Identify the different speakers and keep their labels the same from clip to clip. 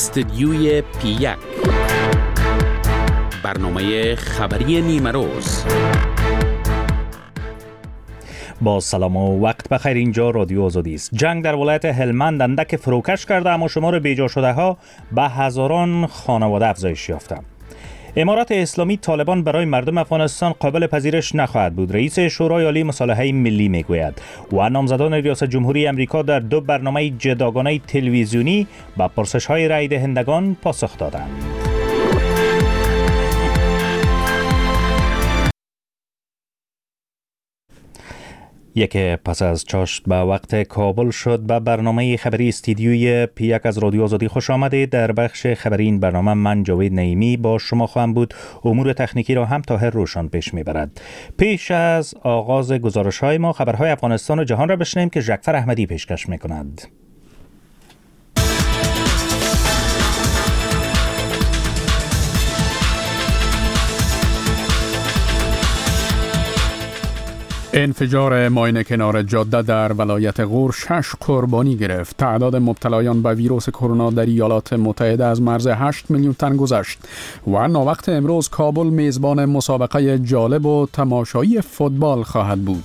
Speaker 1: استدیوی پی1 برنامه خبری نیمه روز.
Speaker 2: با سلام و وقت بخیر. اینجا رادیو آزادی است. جنگ در ولایت هلمند اندک فروکش کرده، اما شمار بیجا شده ها به هزاران خانواده افزایش یافته. امارات اسلامی طالبان برای مردم افغانستان قابل پذیرش نخواهد بود. رئیس شورای عالی مصالحه ملی میگوید و نامزدان ریاست جمهوری امریکا در 2 برنامه جداگانه تلویزیونی به پرسش‌های رای دهندگان پاسخ دادند. یک پس از چاشت به وقت کابل شد. به برنامه خبری استدیوی پی1 از رادیو آزادی خوش آمدید. در بخش خبری این برنامه من جاوید نعیمی با شما خواهم بود. امور تکنیکی را هم طاهر روشن پیش میبرد. پیش از آغاز گزارش‌های ما خبرهای افغانستان و جهان را بشنویم که جعفر احمدی پیشکش میکند.
Speaker 3: انفجار ماین کنار جاده در ولایت غور 6 قربانی گرفت. تعداد مبتلایان به ویروس کرونا در ایالات متحده از مرز 8 میلیون تن گذشت و ناوقت امروز کابل میزبان مسابقه جالب و تماشایی فوتبال خواهد بود.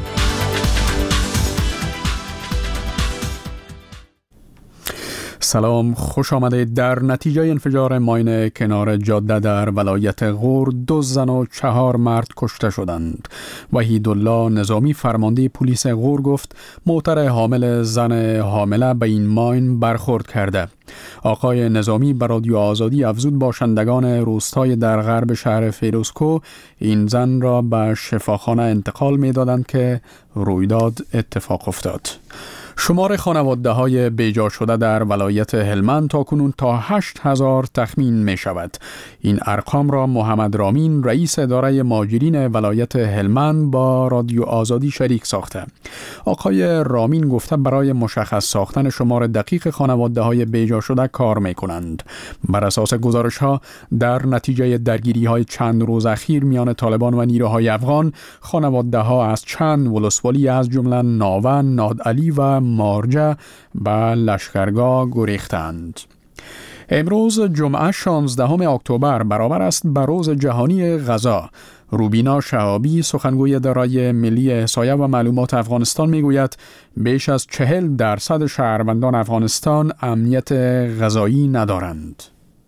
Speaker 3: سلام، خوش آمدید. در نتیجه انفجار ماین کنار جاده در ولایت غور 2 زن و 4 مرد کشته شدند. وحیدالله نظامی فرمانده پلیس غور گفت موتر حامل زن حامله به این ماین برخورد کرده. آقای نظامی به رادیو آزادی افزود باشندگان روستای در غرب شهر فیروزکو این زن را به شفاخانه انتقال می دادند که رویداد اتفاق افتاد. شمار خانواده‌های بیجا شده در ولایت هلمند تاکنون تا 8000 تخمین می شود. این ارقام را محمد رامین رئیس اداره مهاجرین ولایت هلمند با رادیو آزادی شریک ساخته. آقای رامین گفته برای مشخص ساختن شمار دقیق خانواده‌های بیجا شده کار می کنند. بر اساس گزارش‌ها در نتیجه درگیری‌های چند روز اخیر میان طالبان و نیروهای افغان، خانواده‌ها از چند ولسوالی از جمله ناون، نادعلی و مارجه به لشکرگاه گریختند. امروز جمعه 16 اکتبر برابر است به روز جهانی غذا. روبینا شهابی سخنگوی اداره ملی احصایه و معلومات افغانستان میگوید بیش از 40% شهروندان افغانستان امنیت غذایی ندارند.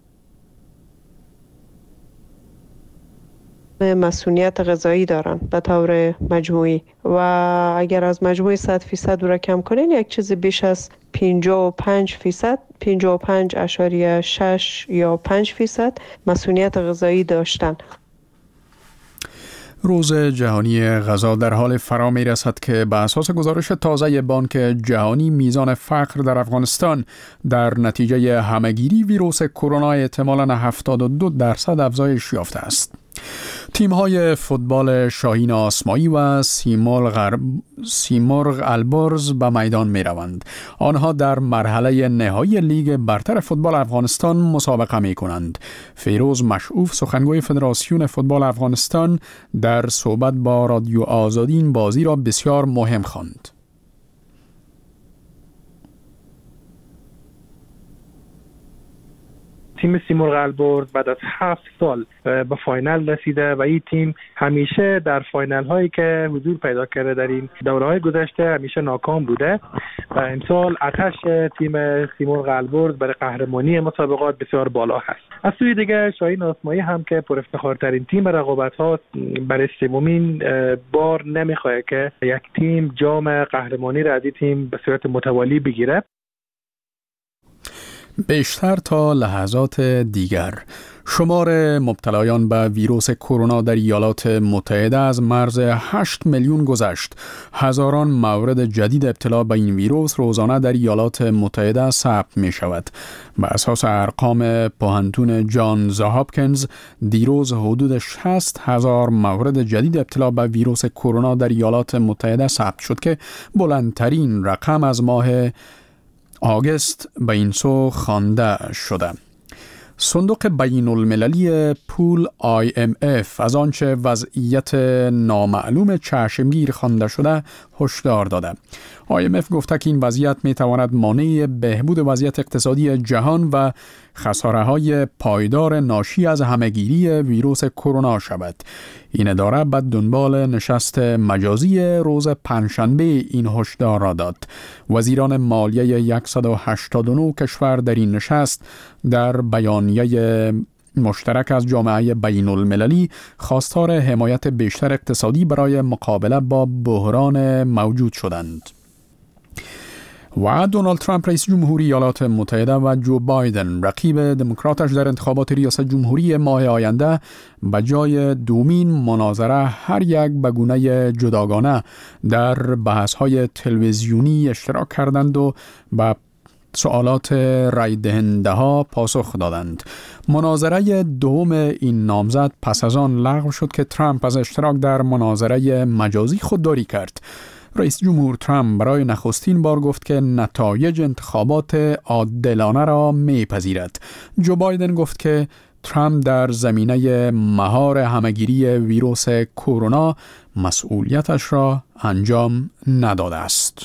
Speaker 4: مسئولیت غذایی دارن به طور مجموعی و اگر از مجموع 100% رو کم کنین یک چیز بیش از 55%، 55.6 یا 5% مسئولیت غذایی داشتن.
Speaker 3: روز جهانی غذا در حال فرا می رسد که به اساس گزارش تازه بانک جهانی میزان فقر در افغانستان در نتیجه همهگیری ویروس کرونا احتمالاً 72% افزایش یافته است. تیم‌های فوتبال شاهین آسمایی و سیمرغ البرز به میدان می‌روند. آنها در مرحله نهایی لیگ برتر فوتبال افغانستان مسابقه می‌کنند. فیروز مشعوف سخنگوی فدراسیون فوتبال افغانستان در صحبت با رادیو آزادی این بازی را بسیار مهم خواند.
Speaker 5: تیم سیمرغ البرز بعد از 7 سال به فاینال رسیده و این تیم همیشه در فاینال هایی که حضور پیدا کرده در این دوره های گذشته همیشه ناکام بوده و امسال آتش تیم سیمرغ البرز برای قهرمانی مسابقات بسیار بالا هست. از سوی دیگه شاهین آسمایی هم که پر افتخارترین تیم رقابت ها برای سومین بار نمیخواد که یک تیم جام قهرمانی را از این تیم به صورت متوالی بگیره.
Speaker 3: بیشتر تا لحظات دیگر شمار مبتلایان به ویروس کرونا در ایالات متحده از مرز 8 میلیون گذشت. هزاران مورد جدید ابتلا به این ویروس روزانه در ایالات متحده ثبت می شود. به اساس ارقام پوهنتون جانز هاپکینز دیروز حدود 60,000 مورد جدید ابتلا به ویروس کرونا در ایالات متحده ثبت شد که بلندترین رقم از ماه آگوست به این سو خوانده شده. صندوق بین المللی پول IMF از آنچه وضعیت نامعلوم چشمگیر خوانده شده هشدار داده. IMF گفته که این وضعیت می تواند مانع بهبود وضعیت اقتصادی جهان و خساره‌های پایدار ناشی از همه‌گیری ویروس کرونا شود. این اداره بعد دنبال نشست مجازی روز پنجشنبه این هشدار را داد. وزیران مالیه 189 کشور در این نشست در بیانیه مشترک از جامعه بین المللی خواستار حمایت بیشتر اقتصادی برای مقابله با بحران موجود شدند. و دونالد ترامپ رئیس جمهوری ایالات متحده و جو بایدن رقیب دموکراتش در انتخابات ریاست جمهوری ماه آینده به جای دومین مناظره هر یک به گونه جداگانه در بحث‌های تلویزیونی اشتراک کردند و به سوالات رای دهنده ها پاسخ دادند. مناظره دوم این نامزد پس از آن لغو شد که ترامپ از اشتراک در مناظره مجازی خودداری کرد. رئیس جمهور ترامپ برای نخستین بار گفت که نتایج انتخابات عادلانه را میپذیرد. جو بایدن گفت که ترامپ در زمینه مهار همه‌گیری ویروس کرونا مسئولیتش را انجام نداده است.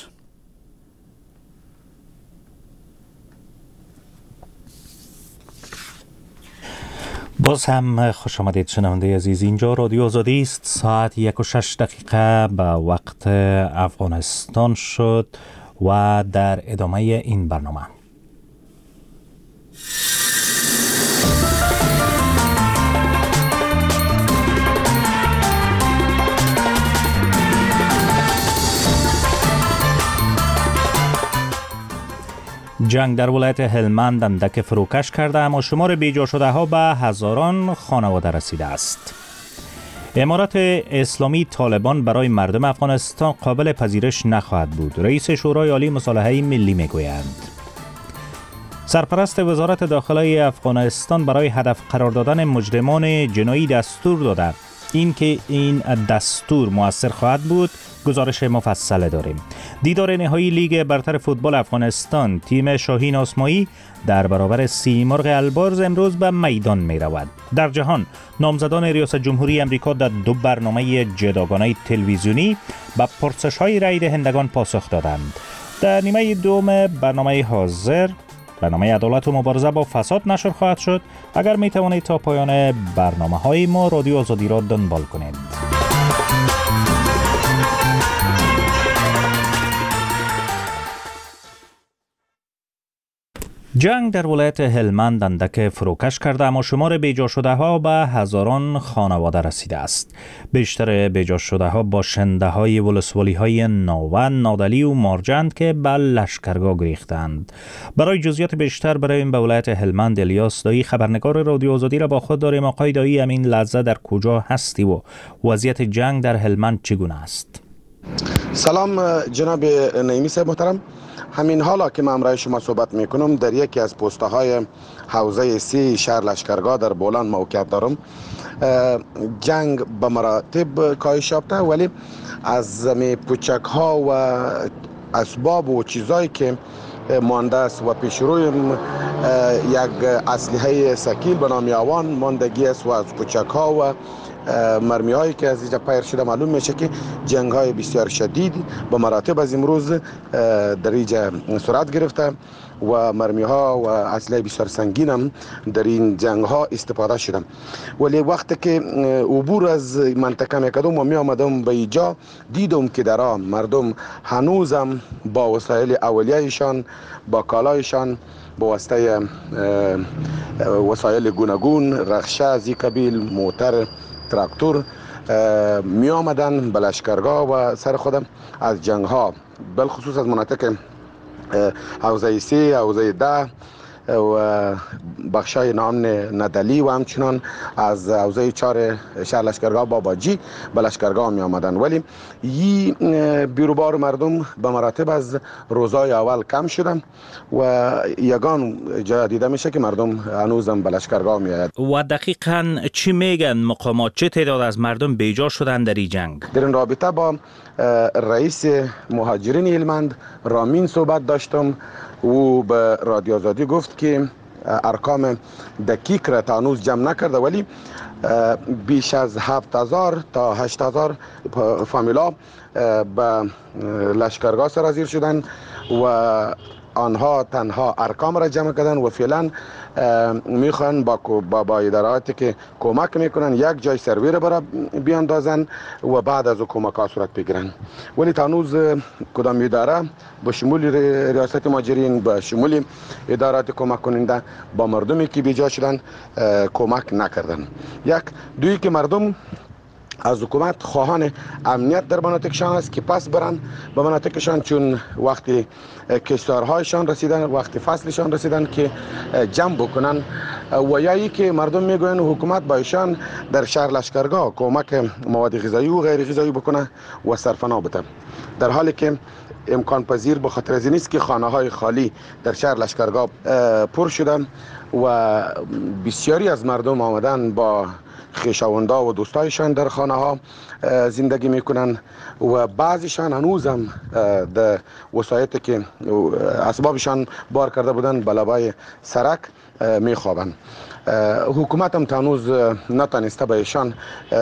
Speaker 2: باز هم خوش آمدید شنونده عزیز. اینجا رادیو آزادی است. ساعت 1:06 به وقت افغانستان شد و در ادامه این برنامه جنگ در ولایت هلمند اندک فروکش کرده اما شمار بیجا شده ها به هزاران خانواده رسیده است. امارت اسلامی طالبان برای مردم افغانستان قابل پذیرش نخواهد بود. رئیس شورای عالی مصالحه ملی میگویند. سرپرست وزارت داخلی افغانستان برای هدف قرار دادن مجرمان جنایی دستور داده. این که این دستور مؤثر خواهد بود گزارش مفصل داریم. دیدار نهایی لیگ برتر فوتبال افغانستان، تیم شاهین آسمایی در برابر سیمرغ البرز امروز به میدان می رود. در جهان نامزدان ریاست جمهوری امریکا در 2 برنامه جداگانه تلویزیونی به پرسش های رای دهندگان پاسخ دادند. در نیمه دوم برنامه حاضر برنامه عدالت و مبارزه با فساد نشر خواهد شد. اگر می توانید تا پایان برنامه های ما رادیو آزادی را دنبال کنید. جنگ در ولایت هلمند اندک فروکش کرده اما شمار بیجا شده ها به هزاران خانواده رسیده است. بیشتر بیجا شده ها باشنده های ولسوالی های ناون، نادلی و مارجند که به لشکرگاه گریختند. برای جزئیات بیشتر برای این به ولایت هلمند الیاس دایی خبرنگار رادیو آزادی را با خود داریم. آقای دایی، همین لحظه در کجا هستی و وضعیت جنگ در هلمند چگونه است؟
Speaker 6: سلام جناب نعیمی صاحب محترم. همین حالا که من امروز شما صحبت میکنم در یکی از پسته های حوزه 3 شهر لشکرگاه در بولان موقعیت دارم. جنگ به مراتب کاهش یافته ولی از پوچک ها و اسباب و چیزایی که مانده است و پیش روی یک اسلحه ثقیل به نام یاوان ماندگی است و از پوچک ها و مرمی هایی که از اینجا پیر شده معلوم میشه که جنگ های بسیار شدید به مراتب از امروز در اینجا صورت گرفته و مرمی ها و اسلحه بسیار سنگین هم در این جنگ ها استفاده شده. ولی وقتی که عبور از منطقه میکردم و می آمدم به اینجا دیدم که در آن مردم هنوزم با وسایل اولیه‌شان، با کالایشان، با واسطه وسایل گوناگون، رخشه از این قبیل، موتر، تراکتور می آمدن به لشکرگاه و سر خودم از جنگ ها بالخصوص از مناطق حوزه 3، حوزه 10 و بخشای نام ندلی و همچنان از حوزه 4 شهر لشکرگاه باباجی به لشکرگاه می آمدن. ولی این بیروبار مردم به مراتب از روزهای اول کم شدن و یگان جا دیده میشه که مردم هنوزم به لشکرگاه می آید.
Speaker 2: و دقیقاً چی میگن مقامات؟ چه تعداد از مردم بیجا شدن در این جنگ؟
Speaker 6: در این رابطه با رئیس مهاجرین هلمند رامین صحبت داشتم. او به رادیو آزادی گفت که ارقام دقیق را تا هنوز جمع نکرده، ولی بیش از 7000 تا 8000 فامیلا به لشکرگاه سرازیر شدن و آنها تنها ارقام را جمع کردن و فعلا میخوان با اداراتی که کمک میکنن یک جای سروی را برای بیاندازن و بعد از کمک ها صورت بگیرن. ولی تا هنوز کدام اداره به شمول ریاست مهاجرین، به شمول ادارات کمک کننده با مردمی که بیجا شدن کمک نکردن. دویی که مردم از حکومت خواهان امنیت در مناطقشان است که پس برن به مناطقشان، چون وقتی کشتارهایشان رسیدن، وقتی فصلشان رسیدن که جمع بکنن، و یا که مردم میگوین حکومت با ایشان در شهر لشکرگاه کمک مواد غذایی و غیر غذایی بکنه و سرپناه بده، در حالی که امکان پذیر به خاطر از این است که خانه های خالی در شهر لشکرگاه پر شدن و بسیاری از مردم آمدن با خویشاوندا و دوستایشان در خانه ها زندگی میکنن و بعضیشان هنوز هم در وسایتی که اسبابشان بار کرده بودن بلابای سرک میخوابن. حکومت هم هنوز نتانسته به ایشان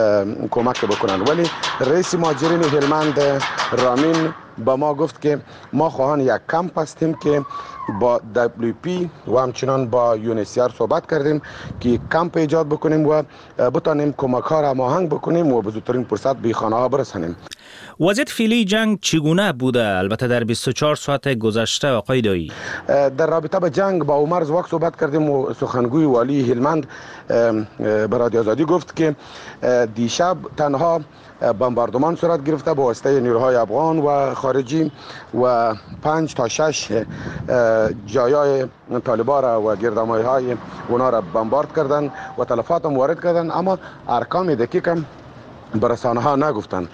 Speaker 6: کمک بکنن، ولی رئیس مهاجرین هلمند رامین با ما گفت که ما خواهان یک کمپ هستیم که با WP و همچنان با UNHCR صحبت کردیم که کمپ ایجاد بکنیم و بتانیم کمک ها را هماهنگ بکنیم و به زودترین فرصت به خانه ها برسانیم.
Speaker 2: وضعیت فعلی جنگ چگونه بوده؟ البته در 24 ساعت گذشته آقای دایی.
Speaker 6: در رابطه با جنگ با عمر زواک صحبت کردیم و سخنگوی والی هلمند به رادیو آزادی گفت که دیشب تنها بمباردمان صورت گرفته با واسطه نیروهای افغان و خارجی و 5 تا 6 جایای طالبان را و گردمایی های اونا را بمبارد کردن و تلفات هم وارد کردن، اما ارقام دقیق هم به رسانه ها نگفتن.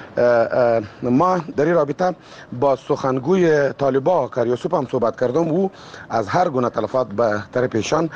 Speaker 6: ما در این رابطه با سخنگوی طالبان کریوسوف هم صحبت کردم، او از هر گونه تلفات به طرف ایشان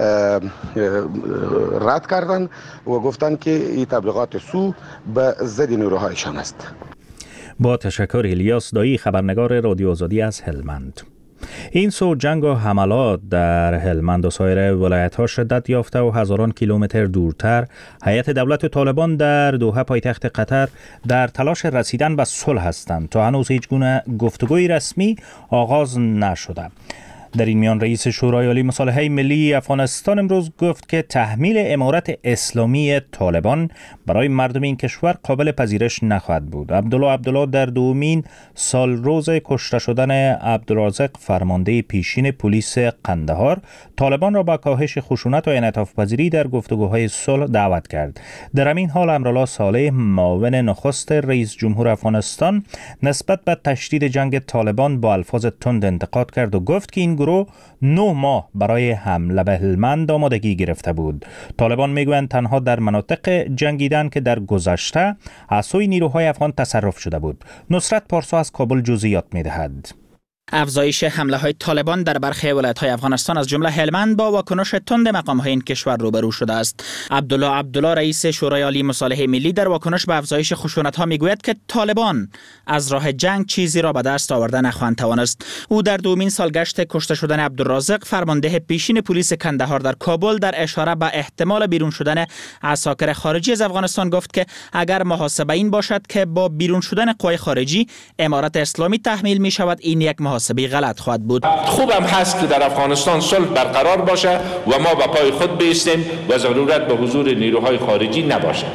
Speaker 6: رد کردن و گفتن که این تبلیغات سو به ضد نیروهایشان است.
Speaker 2: با تشکر الیاس دایی، خبرنگار رادیو آزادی از هلمند. این سو جنگ و حملات در هلمند و سایر ولایت‌ها شدت یافته و هزاران کیلومتر دورتر هیئت دولت طالبان در دوحه پایتخت قطر در تلاش رسیدن به صلح هستند تا هنوز هیچ گونه گفتگوی رسمی آغاز نشده. در این میان رئیس شورای عالی مصالحه ملی افغانستان امروز گفت که تحمیل امارت اسلامی طالبان برای مردم این کشور قابل پذیرش نخواهد بود. عبدالله در دومین سال روز کشته شدن عبدالرازق فرمانده پیشین پلیس قندهار طالبان را با کاهش خشونت و انعطاف پذیری در گفتگوهای صلح دعوت کرد. در همین حال امرالله صالح معاون نخست رئیس جمهور افغانستان نسبت به تشدید جنگ طالبان با الفاظ تند انتقاد کرد و گفت که این گروه 9 ماه برای حمله به هلمند آمادگی گرفته بود. طالبان میگویند تنها در مناطق جنگیدن که در گذشته از سوی نیروهای افغان تصرف شده بود. نصرت پارسا از کابل جزئیات میدهد.
Speaker 7: افزایش حمله‌های طالبان در برخی ولایت‌های افغانستان از جمله هلمند با واکنش تند مقام‌های این کشور روبرو شده است. عبدالله رئیس شورای عالی مصالحه ملی در واکنش به افزایش خشونت‌ها میگوید که طالبان از راه جنگ چیزی را به دست آورده نخواهند توانست. او در دومین سالگشت کشته شدن عبدالرازق فرمانده پیشین پلیس کندهار در کابل در اشاره به احتمال بیرون شدن عساکر خارجی از افغانستان گفت که اگر محاسبه این باشد که با بیرون شدن قوای خارجی امارت اسلامی تحمیل می‌شود، این یک محاسبه غلط خواهد بود.
Speaker 8: خوبم هست که در افغانستان صلح برقرار باشه و ما به پای خود بایستیم و ضرورت به حضور نیروهای خارجی نباشه.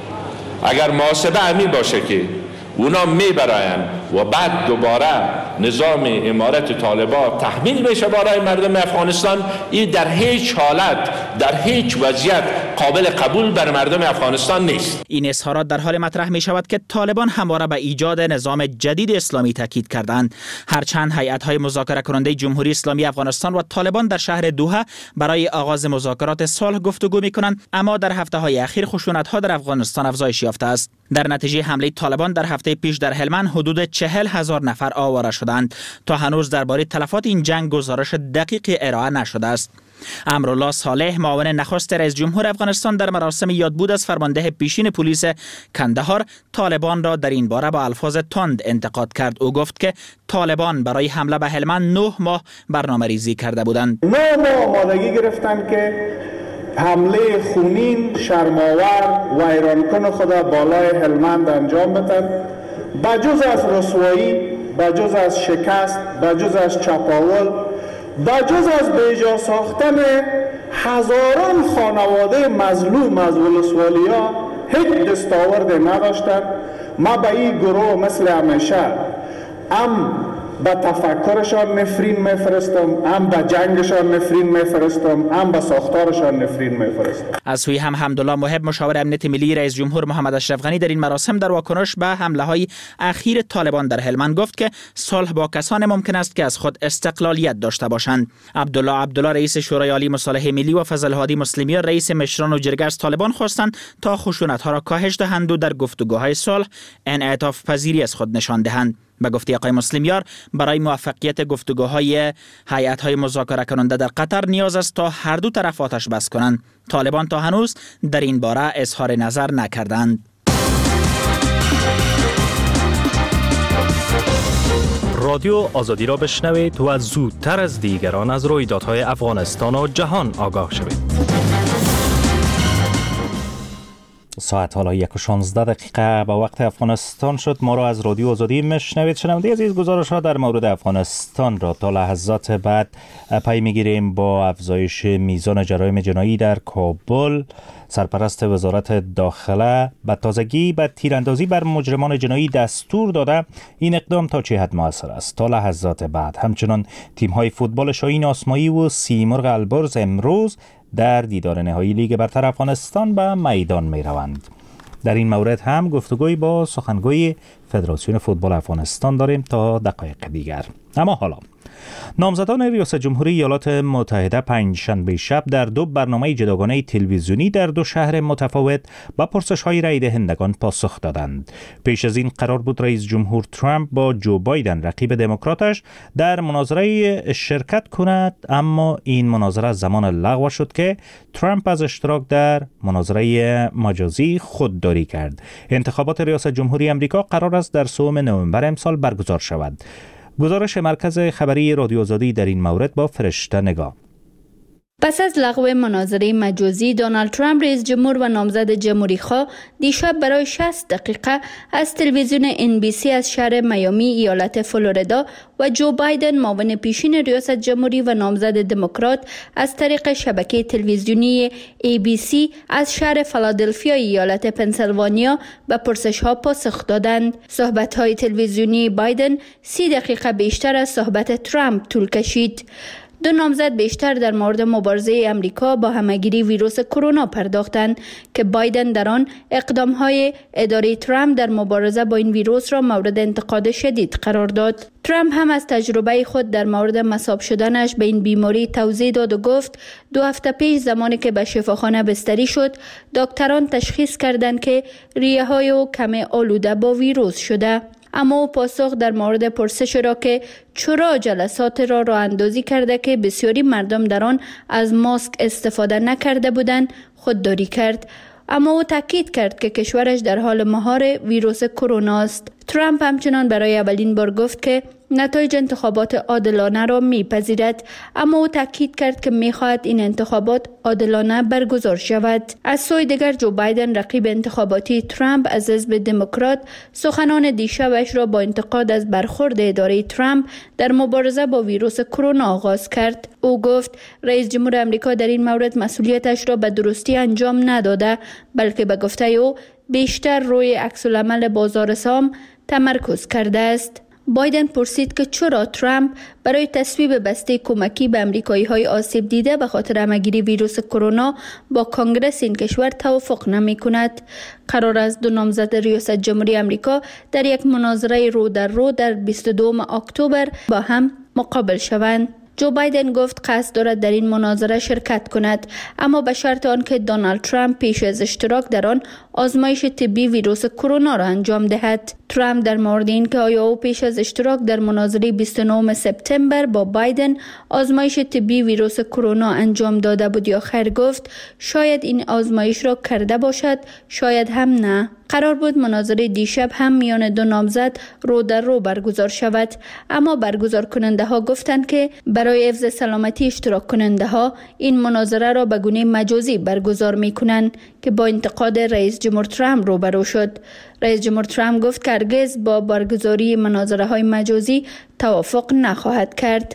Speaker 8: اگر محاسبه همین باشه که اونا میبراین و بعد دوباره نظام امارت طالبان تحمیل میشه برای مردم افغانستان، این در هیچ حالت در هیچ وضعیت قابل قبول بر مردم افغانستان نیست.
Speaker 7: این اظهارات در حال مطرح می شود که طالبان همواره به ایجاد نظام جدید اسلامی تاکید کردند. هرچند هیئت‌های مذاکره کننده جمهوری اسلامی افغانستان و طالبان در شهر دوحه برای آغاز مذاکرات صلح گفتگو می‌کنند، اما در هفته‌های اخیر خشونت‌ها در افغانستان افزایش یافته است. در نتیجه حمله طالبان در هفته پیش در هلمند حدود 40,000 نفر آواره شدند. تا هنوز درباره تلفات این جنگ گزارش دقیقی ارائه نشده است. امرالله صالح معاون نخست رئیس جمهور افغانستان در مراسم یادبود از فرمانده پیشین پلیس کندهار طالبان را در این باره با الفاظ تند انتقاد کرد. او گفت که طالبان برای حمله به هلمند 9 ماه برنامه‌ریزی کرده بودند.
Speaker 9: 9 ماه آمادگی گرفتند که حمله خونین، شرم‌آور و ایرانکن خود بالای هلمند انجام بدن. بجز از رسوایی، بجز از شکست، بجز از چپاول، بجز از بیجا ساختن هزاران خانواده مظلوم از ولسوالیا هیچ دستاوردی نداشتند. ما به این گروه مثل همیشه به تفکرشان نفرین میفرستم، به جنگشان نفرین میفرستم، به ساختارشان نفرین میفرستم.
Speaker 7: از سوی حمدالله محب مشاور امنیت ملی رئیس جمهور محمد اشرف غنی در این مراسم در واکنش به حمله های اخیر طالبان در هلمند گفت که صلح با کسان ممکن است که از خود استقلالیت داشته باشند. عبدالله رئیس شورای عالی مصالحه ملی و فضل الهادی مسلمیان رئیس مشران و جرگه از طالبان خواستند تا خشونت ها را کاهش دهند و در گفتگوهای صلح انعطاف پذیری از خود نشان دهند. به گفته آقای مسلمیار برای موفقیت گفتگوهای هیئت‌های مذاکره کننده در قطر نیاز است تا هر دو طرف آتش بس کنند. طالبان تا هنوز در این باره اظهار نظر نکردند.
Speaker 2: رادیو آزادی را بشنوید و زودتر از دیگران از رویدادهای افغانستان و جهان آگاه شوید. ساعت حالا 1:16 به وقت افغانستان شد. ما را از رادیو آزادی میشنوید. شنونده عزیز، گزارش ها در مورد افغانستان را تا لحظات بعد پی میگیریم. با افزایش میزان جرایم جنایی در کابل، سرپرست وزارت داخله به تازگی به تیراندازی بر مجرمان جنایی دستور داده. این اقدام تا چه حد مؤثر است؟ تا لحظات بعد. همچنان تیم‌های فوتبال شاهین آسمایی و سیمرغ البرز امروز در دیدار نهایی لیگ برتر افغانستان به میدان می روند. در این مورد هم گفتگوی با سخنگوی فدراسیون فوتبال افغانستان داریم تا دقایق دیگر. اما حالا نامزدان ریاست جمهوری ایالات متحده پنجشنبه شب در 2 برنامه جداگانه تلویزیونی در 2 شهر متفاوت به پرسش‌های رای دهندگان پاسخ دادند. پیش از این قرار بود رئیس جمهور ترامپ با جو بایدن رقیب دموکراتش در مناظره شرکت کند، اما این مناظره زمان لغو شد که ترامپ از اشتراک در مناظره مجازی خودداری کرد. انتخابات ریاست جمهوری آمریکا قرار است در 3 نوامبر امسال برگزار شود. گزارش مرکز خبری رادیو آزادی در این مورد با فرشته نگاه.
Speaker 10: پس از لغو مناظره مجازی، دونالد ترامپ رئیس جمهور و نامزد جمهوری‌خواه دیشب برای 60 دقیقه از تلویزیون NBC از شهر میامی ایالت فلوریدا و جو بایدن معاون پیشین ریاست جمهوری و نامزد دموکرات از طریق شبکه تلویزیونی ABC از شهر فیلادلفیا ایالت پنسیلوانیا به پرسش‌ها پاسخ دادند. صحبت‌های تلویزیونی بایدن 30 دقیقه بیشتر از صحبت ترامپ طول کشید. 2 نامزد بیشتر در مورد مبارزه امریکا با همه‌گیری ویروس کرونا پرداختند که بایدن در آن اقدام‌های اداره ترامپ در مبارزه با این ویروس را مورد انتقاد شدید قرار داد. ترامپ هم از تجربه خود در مورد مصاب شدنش به این بیماری توضیح داد و گفت 2 هفته پیش زمانی که به شفاخانه بستری شد، دکتران تشخیص کردند که ریه‌های او کم آلوده با ویروس شده. اما او پاسخ در مورد پرسش را که چرا جلسات را راه اندازی کرده که بسیاری مردم در آن از ماسک استفاده نکرده بودند خودداری کرد. اما او تاکید کرد که کشورش در حال مهار ویروس کرونا است. ترامپ همچنان برای اولین بار گفت که نتایج انتخابات عادلانه را میپذیرد، اما او تاکید کرد که میخواهد این انتخابات عادلانه برگزار شود. از سوی دیگر جو بایدن رقیب انتخاباتی ترامپ از حزب دموکرات سخنان دیشبش را با انتقاد از برخورد اداره ترامپ در مبارزه با ویروس کرونا آغاز کرد. او گفت رئیس جمهور آمریکا در این مورد مسئولیتش را به درستی انجام نداده، بلکه به گفته او بیشتر روی عکس‌العمل بازار سهام تمرکز کرده است. بایدن پرسید که چرا ترامپ برای تصویب بسته کمکی به امریکایی‌های آسیب دیده به خاطر همه‌گیری ویروس کرونا با کنگره این کشور توافق نمی‌کند. قرار است 2 نامزد ریاست جمهوری آمریکا در یک مناظره رو در 22 اکتبر با هم مقابل شوند. جو بایدن گفت قصد دارد در این مناظره شرکت کند، اما به شرط آنکه دونالد ترامپ پیش از اشتراک در آن آزمایش طبی ویروس کرونا را انجام دهد. ترامپ در مورد این که آیا او پیش از اشتراک در مناظره 29 سپتامبر با بایدن آزمایش طبی ویروس کرونا انجام داده بود یا خیر گفت شاید این آزمایش را کرده باشد، شاید هم نه. قرار بود مناظره دیشب هم میان دو نامزد رو در رو برگزار شود، اما برگزار کننده ها گفتند که برای حفظ سلامتی اشتراک کننده ها این مناظره را به گونه مجازی برگزار می کنند که با انتقاد رئیس جمهور ترامپ روبرو شد. رئیس جمهور ترامپ گفت که هرگز با برگزاری مناظره های مجازی توافق نخواهد کرد.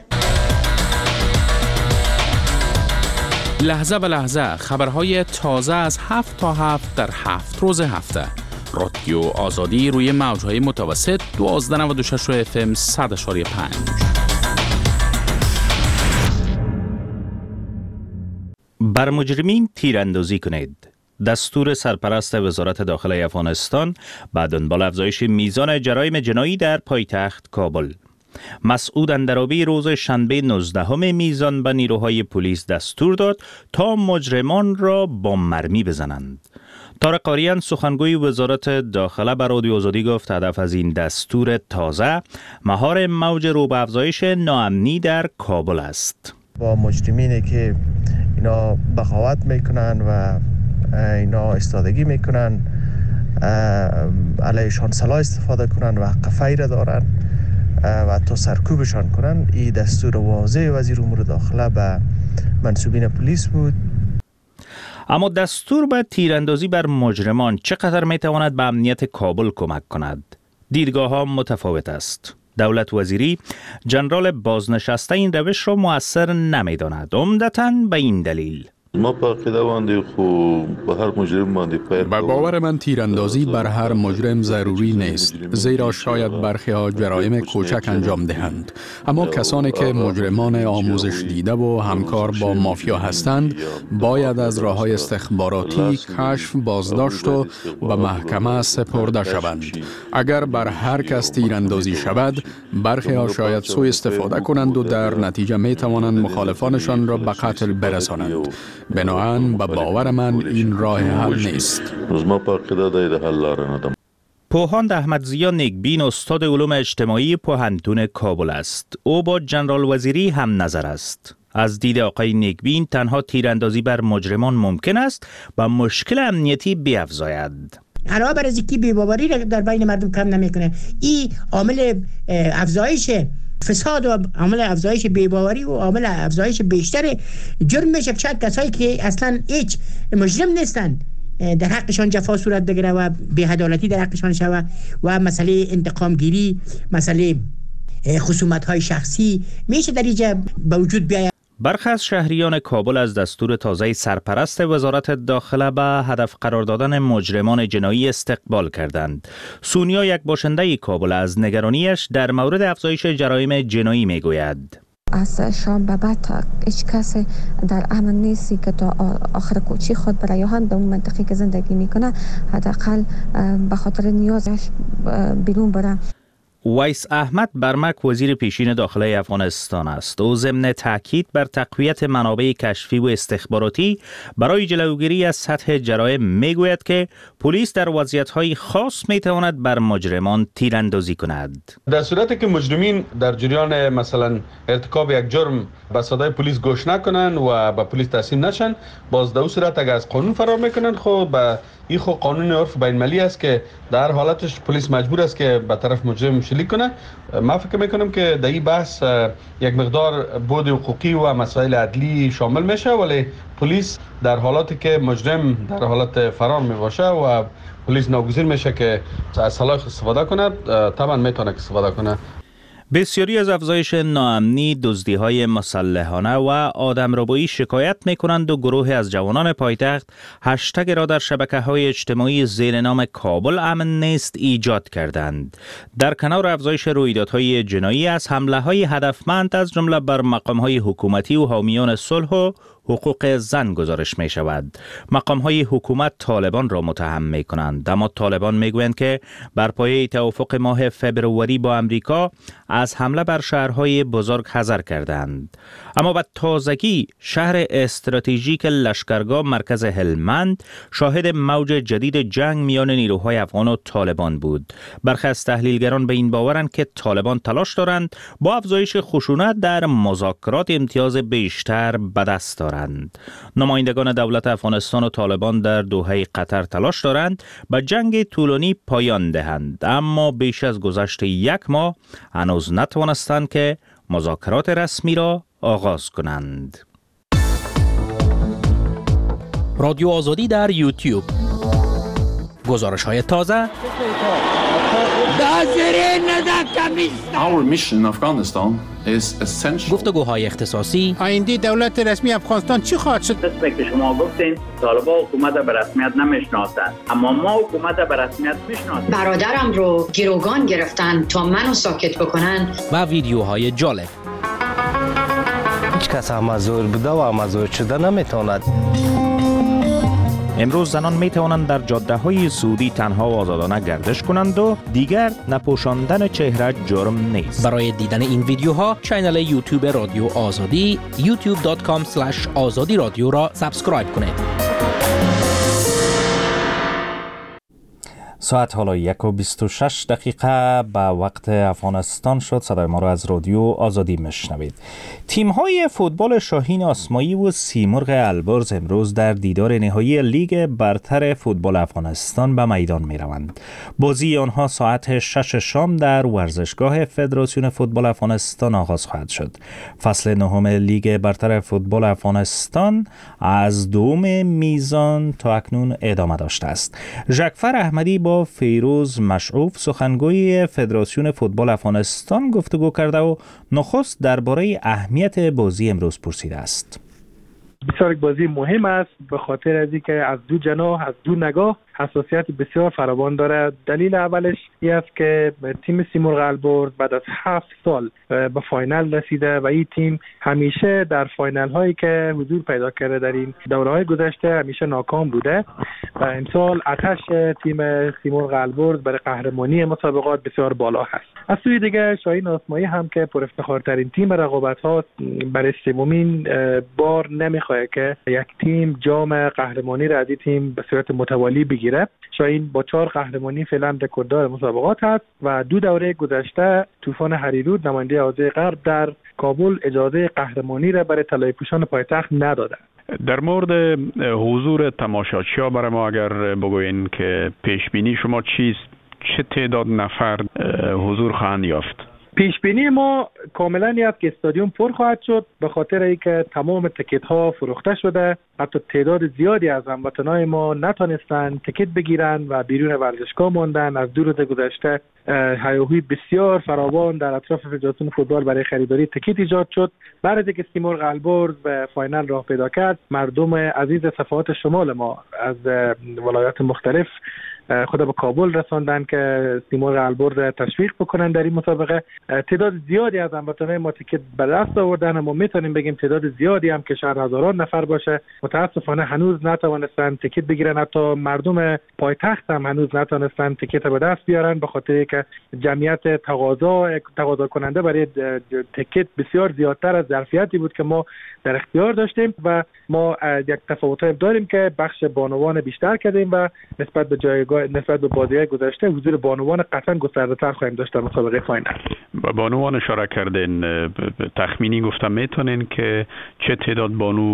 Speaker 1: لحظه به لحظه خبرهای تازه از 7 تا 7 در 7 روز هفته. رادیو آزادی روی موجهای متوسط 1296 FM 100.5.
Speaker 2: بر مجرمین تیراندازی کنید. دستور سرپرست وزارت داخله افغانستان به دنبال افزایش میزان جرایم جنایی در پایتخت کابل. مسعود اندرابی روز شنبه 19 میزان به نیروهای پلیس دستور داد تا مجرمان را با مرمی بزنند. طارق قاریان سخنگوی وزارت داخله به رادیو آزادی گفت هدف از این دستور تازه مهار موج رو به افزایش ناامنی در کابل است.
Speaker 11: با مجرمینی که اینا بغاوت میکنن و اینا استادگی میکنن، علیشان سلاح استفاده کنن و حق فیر دارن و تا سرکوبشان کنن. این دستور واضح وزیر امور داخله به منصوبین پلیس بود.
Speaker 2: اما دستور به تیراندازی بر مجرمان چقدر میتواند به امنیت کابل کمک کند؟ دیدگاه ها متفاوت است. دولت وزیری جنرال بازنشسته این روش را مؤثر نمیداند، عمدتاً به این دلیل:
Speaker 12: ما پاقیده باندی خوب به هر مجرم باندی پیر.
Speaker 3: به باور من تیراندازی بر هر مجرم ضروری نیست، زیرا شاید برخی ها جرایم کوچک انجام دهند، اما کسانی که مجرمان آموزش دیده و همکار با مافیا هستند باید از راه‌های استخباراتی کشف، بازداشت و به محکمه سپرده شوند. اگر بر هر کس تیراندازی شود، برخی ها شاید سوء استفاده کنند و در نتیجه می توانند مخالفانشان را به قتل برسانند. بنابراین به باور من این راه حل نیست.
Speaker 2: پوهاند احمدضیا نیکبین استاد علوم اجتماعی پوهنتون کابل است. او با جنرال وزیری هم نظر است. از دید آقای نیکبین تنها تیراندازی بر مجرمان ممکن است و مشکل امنیتی بیفزاید.
Speaker 13: علاوه بر از اینکه بی‌باوری را در بین مردم کم نمیکنه، این عامل افزایش فساد و عامل افزایش بی‌باوری و عامل افزایش بیشتر جرم میشه. شاید کسایی که اصلا هیچ مجرم نیستن در حقشان جفا صورت بگیره و بی‌عدالتی در حقشان شود و مسئله انتقام گیری، مسئله خصومت های شخصی میشه در اینجا به وجود بیاید.
Speaker 2: برخی از شهریان کابل از دستور تازه سرپرست وزارت داخله به هدف قرار دادن مجرمان جنایی استقبال کردند. سونیا، یک باشنده کابل، از نگرانیش در مورد افزایش جرایم جنایی میگوید:
Speaker 14: از شام به بعد هیچ کس در امن نیستی که تا آخر کوچی خود برایان به اون منطقه که زندگی میکنه حداقل به خاطر نیازش بیرون بره.
Speaker 2: ویس احمد برمک وزیر پیشین داخله افغانستان است. او ضمن تاکید بر تقویت منابع کشفی و استخباراتی برای جلوگیری از سطح جرایم میگوید که پلیس در وضعیت‌های خاص میتواند بر مجرمان تیراندازی کند.
Speaker 15: در صورتی که مجرمین در جریان مثلا ارتکاب یک جرم به صدای پلیس گوش نکنن و به پلیس تسلیم نشن، باز در اون صورت اگر از قانون فرار میکنن، خب به این خود قانون عرف بین المللی است که در حالتش پلیس مجبور است که به طرف مجرم شلیک کنه. من فکر میکنم که در این بحث یک مقدار بود حقوقی و مسائل عدلی شامل میشه، ولی پلیس در حالاتی که مجرم در حالت فرار میباشه و پلیس ناگزیر میشه که از سلاح استفاده کنه، طبعا میتونه استفاده کنه.
Speaker 2: بسیاری از افزایش ناامنی، دزدی‌های مسلحانه و آدمربایی شکایت می‌کنند و گروه از جوانان پایتخت هشتگ را در شبکه‌های اجتماعی زیر نام کابل امن نیست ایجاد کردند. در کنار افزایش رویدادهای جنایی، از حمله‌های هدفمند از جمله بر مقام‌های حکومتی و حامیان صلح و حقوق زن گزارش می شود. مقام های حکومت طالبان را متهم می کنند، اما طالبان می گویند که بر پایه توافق ماه فبروری با امریکا از حمله بر شهرهای بزرگ حذر کردند. اما به تازگی شهر استراتژیک لشکرگاه مرکز هلمند شاهد موج جدید جنگ میان نیروهای افغان و طالبان بود. برخی از تحلیلگران به این باورند که طالبان تلاش دارند با افزایش خشونت در مذاکرات امتیاز بیشتر به دست دارند. نمایندگان دولت افغانستان و طالبان در دوحه قطر تلاش دارند به جنگ طولانی پایان دهند، اما بیش از گذشت 1 ماه هنوز نتوانستند که مذاکرات رسمی را آغاز کنند.
Speaker 16: رادیو آزادی در یوتیوب. گزارش های تازه. گفتگوهای اختصاصی.
Speaker 17: آینده دولت رسمی افغانستان چی خواهد شد؟
Speaker 18: قسمی که شما گفتین طالبان حکومت به رسمیت نمیشناسند، اما ما حکومت به رسمیت میشناسیم.
Speaker 19: برادرم رو گروگان گرفتن تا منو ساکت بکنن.
Speaker 16: و ویدیوهای جالب.
Speaker 11: هیچ کس مزور بوده و مزور شده نمیتواند.
Speaker 2: امروز زنان می توانند در جاده های سعودی تنها و آزادانه گردش کنند و دیگر نپوشاندن چهره جرم نیست.
Speaker 16: برای دیدن این ویدیوها کانال یوتیوب رادیو آزادی youtube.com/azadi رادیو را سابسکرایب کنید.
Speaker 2: ساعت حالا 1:26 به وقت افغانستان شد. صدای ما را از رادیو آزادی میشنوید. تیم‌های فوتبال شاهین آسمایی و سیمرغ البرز امروز در دیدار نهایی لیگ برتر فوتبال افغانستان به میدان می‌روند. بازی آنها ساعت 6 شام در ورزشگاه فدراسیون فوتبال افغانستان آغاز خواهد شد. فصل نهم لیگ برتر فوتبال افغانستان از دوم میزان تا اکنون ادامه داشته است. ژکفر احمدی با فیروز مشعوف سخنگوی فدراسیون فوتبال افغانستان گفتگو کرده و نخست درباره اهمیت بازی امروز پرسیده است.
Speaker 5: بسیار بازی مهم است به خاطر از اینکه از دو جناح، از دو نگاه حساسیت بسیار فراوان داره. دلیل اولش این است که تیم سیمرغ البرز بعد از 7 سال به فاینال رسیده و این تیم همیشه در فاینال هایی که حضور پیدا کرده در این دوره های گذشته همیشه ناکام بوده و امسال آتش تیم سیمرغ البرز برای قهرمانی مسابقات بسیار بالا هست. از سوی دیگه شاهین آسمایی هم که پر افتخارترین تیم رقابت ها برای سومین بار نمیخواد که یک تیم جام قهرمانی را از این تیم به صورت متوالی بگیره. شاهین با 4 قهرمانی فعلا رکورددار مسابقات هست و 2 دوره گذشته طوفان هریرود نماینده حوزه غرب در کابل اجازه قهرمانی را برای طلایی پوشان پایتخت نداده.
Speaker 3: در مورد حضور تماشاچی‌ها برای ما اگر بگوین که پیش بینی شما چیست؟ چه تعداد نفر حضور خواهند یافت؟
Speaker 5: پیش بینی ما کاملا است که استادیوم پر خواهد شد به خاطر اینکه تمام تیکت ها فروخته شده. حتی تعداد زیادی از هموطنان ما نتونستن تیکت بگیرن و بیرون ورزشگاه ماندن. از 2 روز گذشته هیاهوی بسیار فراوان در اطراف فدراسیون فوتبال برای خریداری تیکت ایجاد شد. بعد از اینکه سیمرغ البرز به فاینال راه پیدا کرد، مردم عزیز صفحات شمال ما از ولایات مختلف خود به کابل رساندن که سیمرغ البرز تشویق بکنن در این مسابقه. تعداد زیادی از هموطنان ما تیکت به دست آوردن، اما میتونیم بگیم تعداد زیادی هم که شاید هزاران نفر باشه متاسفانه هنوز نتوانستن تیکت بگیرن. حتی مردم پایتخت هم هنوز نتوانستن تیکت به دست بیارن به خاطر که جمعیت تقاضا کننده برای تیکت بسیار زیادتر از ظرفیتی بود که ما در اختیار داشتیم و ما یک تفاوت داریم که بخش بانوان بیشتر کردیم و نسبت به بازی‌های گذشته حضور بانوان قطعا گسترده‌تر خواهیم داشت در مسابقه فاینال.
Speaker 3: و بانوان اشاره کردین، تخمینی گفتم میتونین که چه تعداد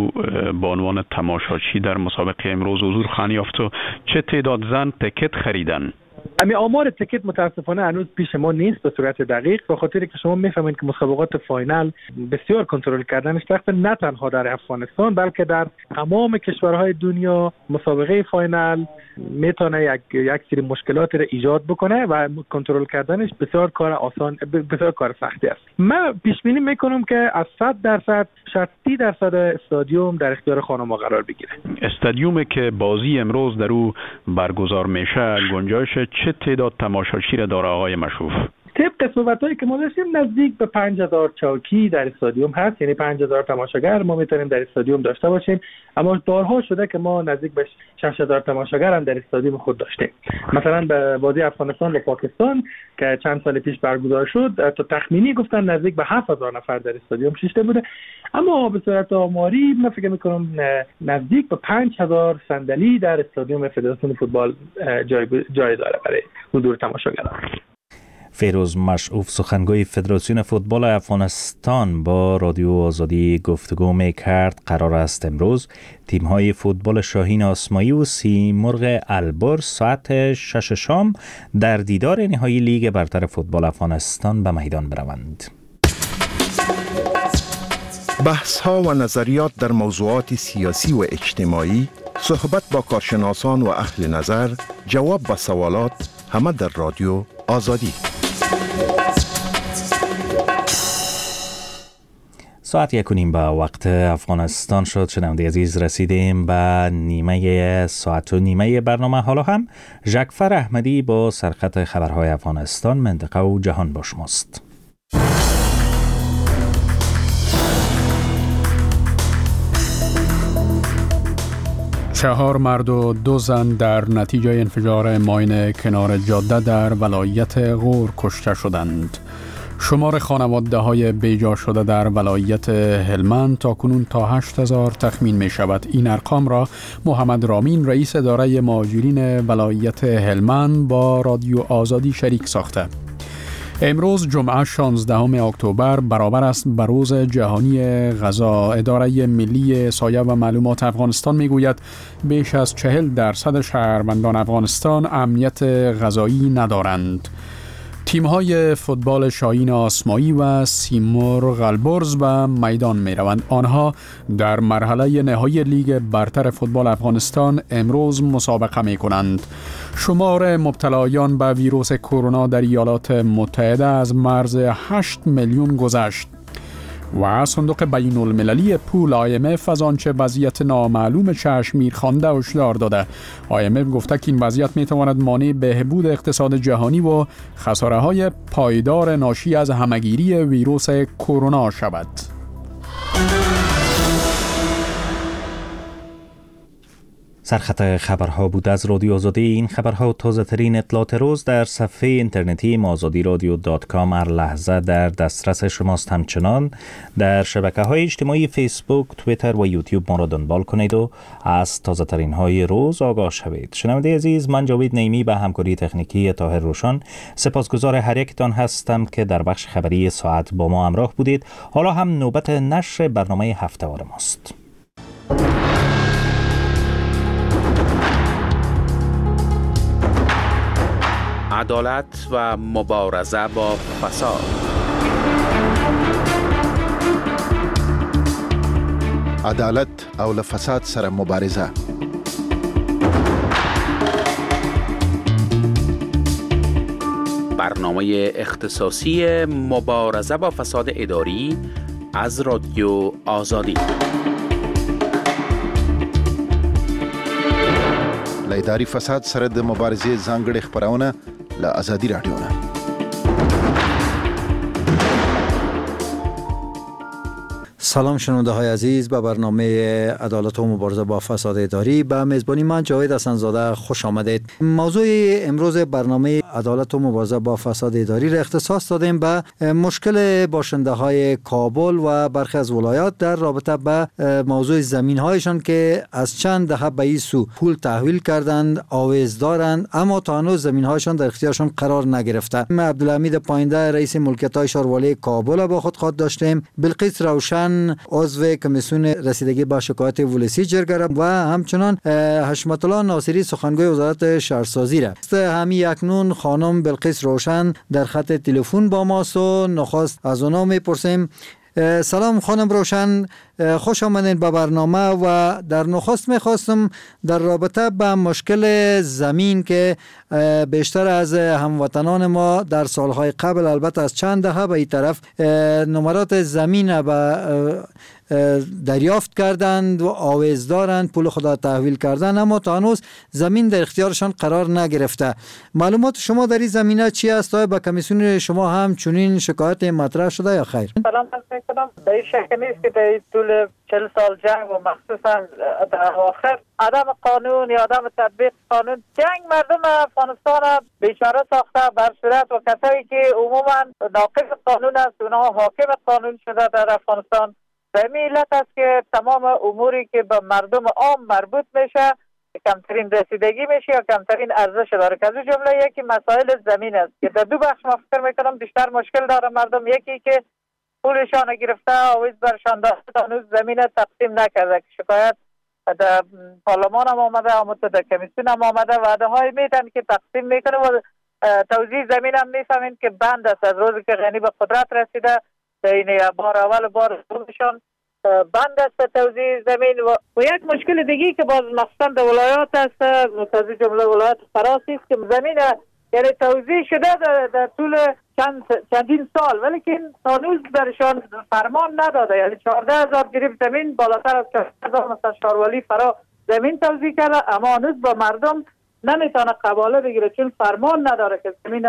Speaker 3: بانوان تماشاچی در مسابقه امروز حضور خواهند یافت و چه تعداد زن تیکت خریدن؟
Speaker 5: آمار تیکت متاسفانه هنوز پیش ما نیست به صورت دقیق به خاطر که شما میفهمید که مسابقات فاینال بسیار کنترل کردنش سخت، نه تنها در افغانستان بلکه در تمام کشورهای دنیا. مسابقه فاینال میتونه یک سری مشکلات را ایجاد بکنه و کنترل کردنش بسیار کار سختی است. من پیش بینی میکنم که از 100% شاید 30% استادیوم در اختیار خانم‌ها قرار بگیره.
Speaker 3: استادیومی که بازی امروز در او برگزار میشه گنجایش چه تعداد تماشاچی را داره آقای مشوف؟
Speaker 5: طبق صحبت‌هایی که ما داشتیم نزدیک به 5000 چوکی در استادیوم هست، یعنی 5000 تماشاگر ما میتونیم در استادیوم داشته باشیم. اما بارها شده که ما نزدیک به 6000 تماشاگر هم در استادیوم خود داشتیم. مثلا به بازی افغانستان و پاکستان که چند سال پیش برگزار شد تا تخمینی گفتن نزدیک به 7000 نفر در استادیوم شیشته بوده. اما به صورت آماری من فکر می‌کنم نزدیک به 5000 صندلی در استادیوم فدراسیون فوتبال جای داره برای حضور تماشاگران.
Speaker 2: فیروز مشعوف سخنگوی فدراسیون فوتبال افغانستان با رادیو آزادی گفتگو می‌کرد. قرار است امروز تیم‌های فوتبال شاهین آسمایی و سیمرغ البرز ساعت 6 شام در دیدار نهایی لیگ برتر فوتبال افغانستان به میدان بروند.
Speaker 20: بحث‌ها و نظریات در موضوعات سیاسی و اجتماعی، صحبت با کارشناسان و اهل نظر، جواب به سوالات، همه در رادیو آزادی.
Speaker 2: ساعت 1:30 به وقت افغانستان شد. شنونده عزیز، رسیدیم به نیمه ساعت و نیمه برنامه. حالا هم ژکفر احمدی با سرخط خبرهای افغانستان، منطقه و جهان با شماست.
Speaker 3: 4 مرد و 2 زن در نتیجه انفجار ماین کنار جاده در ولایت غور کشته شدند. شمار خانواده‌های بیجا شده در ولایت هلمند تاکنون تا 8000 تخمین می شود. این ارقام را محمد رامین رئیس اداره مهاجرین ولایت هلمند با رادیو آزادی شریک ساخته. امروز جمعه 16 اکتبر برابر است به روز جهانی غذا. اداره ملی سایه و معلومات افغانستان میگوید بیش از 40% شهروندان افغانستان امنیت غذایی ندارند. تیم‌های فوتبال شاهین آسمایی و سیمرغ البرز به میدان می‌روند. آنها در مرحله نهایی لیگ برتر فوتبال افغانستان امروز مسابقه می‌کنند. شمار مبتلایان به ویروس کرونا در ایالات متحده از مرز 8 میلیون گذشت و صندوق بین المللی پول IMF از آنچه وضعیت نامعلوم چشمگیر خوانده هشدار داده. IMF گفته که این وضعیت میتواند مانع بهبود اقتصاد جهانی و خساره‌های پایدار ناشی از همه‌گیری ویروس کرونا شود.
Speaker 2: سرخط خبرها بود از رادیو آزادی. این خبرها و تازه ترین اطلاعات روز در صفحه اینترنتی azadiradio.com هر لحظه در دسترس شماست. همچنان در شبکه‌های اجتماعی فیسبوک، توییتر و یوتیوب ما را دنبال کنید و از تازه ترین های روز آگاه شوید. شنونده عزیز، من جاوید نیمی به همکاری تکنیکی طاهر روشن سپاسگزار هر یکتان هستم که در بخش خبری ساعت با ما همراه بودید. حالا هم نوبت نشر برنامه هفته‌وار ماست.
Speaker 1: عدالت و مبارزه با فساد.
Speaker 20: عدالت او له فساد سره مبارزه.
Speaker 1: برنامه اختصاصی مبارزه با فساد اداری از رادیو آزادی.
Speaker 20: له اداري فساد سره د مبارزې ځانګړې خبرونه له آزادي رادیو نه.
Speaker 21: سلام شنونده های عزیز، به برنامه عدالت و مبارزه با فساد اداری به میزبانی من جاوید حسن‌زاده خوش آمدید. موضوع امروز برنامه عدالت و مبارزه با فساد اداری را اختصاص دادیم به مشکل باشنده های کابل و برخی از ولایات در رابطه به موضوع زمین هایشان که از چند دهه به این سو پول تحویل کردند، آویز دارند، اما تا هنوز زمین هایشان در اختیارشان قرار نگرفته. عبدالحمید پاینده رئیس ملکیت های شهروالی کابل با خود داشتیم. بلقیس روشن عضو کمیسیون رسیدگی با شکایت ولسی جرگره و همچنان حشمت الله ناصری سخنگوی وزارت شهرسازی را. همین اکنون خانم بلقیس روشن در خط تلفن با ماست و نخست از اونا میپرسیم. سلام خانم روشن، خوش آمدید به برنامه و در نخست میخواستم در رابطه با مشکل زمین که بیشتر از هموطنان ما در سالهای قبل البته از چند دهه به این طرف نمرات زمین به دریافت کردند و آویز دارند، پول خود تحویل کردن، اما تا هنوز زمین در اختیارشان قرار نگرفته. معلومات شما در این زمینه چی است؟ آیا به کمیسیون شما هم چنین شکایت مطرح شده یا خیر؟
Speaker 4: سلام علیکم. در این شک نیست که در طول 40 سال جنگ و مخصوصا در آخر عدم قانون یا عدم تطبیق قانون، جنگ مردم افغانستان بیچاره ساخته، بر صورت و کسایی که عموما ناقض قانون است اونها حاکم قانون شده در افغانستان. به این علت است که تمام اموری که به مردم عام مربوط میشه کمترین رسیدگی میشه یا کمترین ارزش داره، که از اون جمله یکی مسائل زمین است که در دو بخش ما فکر میکنم بیشتر مشکل داره مردم. یکی که پولشان گرفته آویز برشان داده، هنوز زمین تقسیم نکرده، که شکایت در پارلمان هم آمده، در کمیسیون هم آمده، وعده های میدن که تقسیم میکنه و توزیع زمین هم میفهمین که بند است. از روزی که غنی به قدرت رسیده در این بار اول بار دومشان بند است توزیع زمین. و یک مشکل دیگه که باز مخصوصا در ولایات است، از جمله ولایت فراسی است که زمین یعنی توزیع شده در طول چندین سال، ولی که هنوز درشان فرمان نداده. یعنی 14,000 گریب زمین بالاتر از 14,000 مثلا شاروالی فرا زمین توزیع کرده، اما هنوز با مردم نمیتونه قباله بگیره چون فرمان نداره که زمین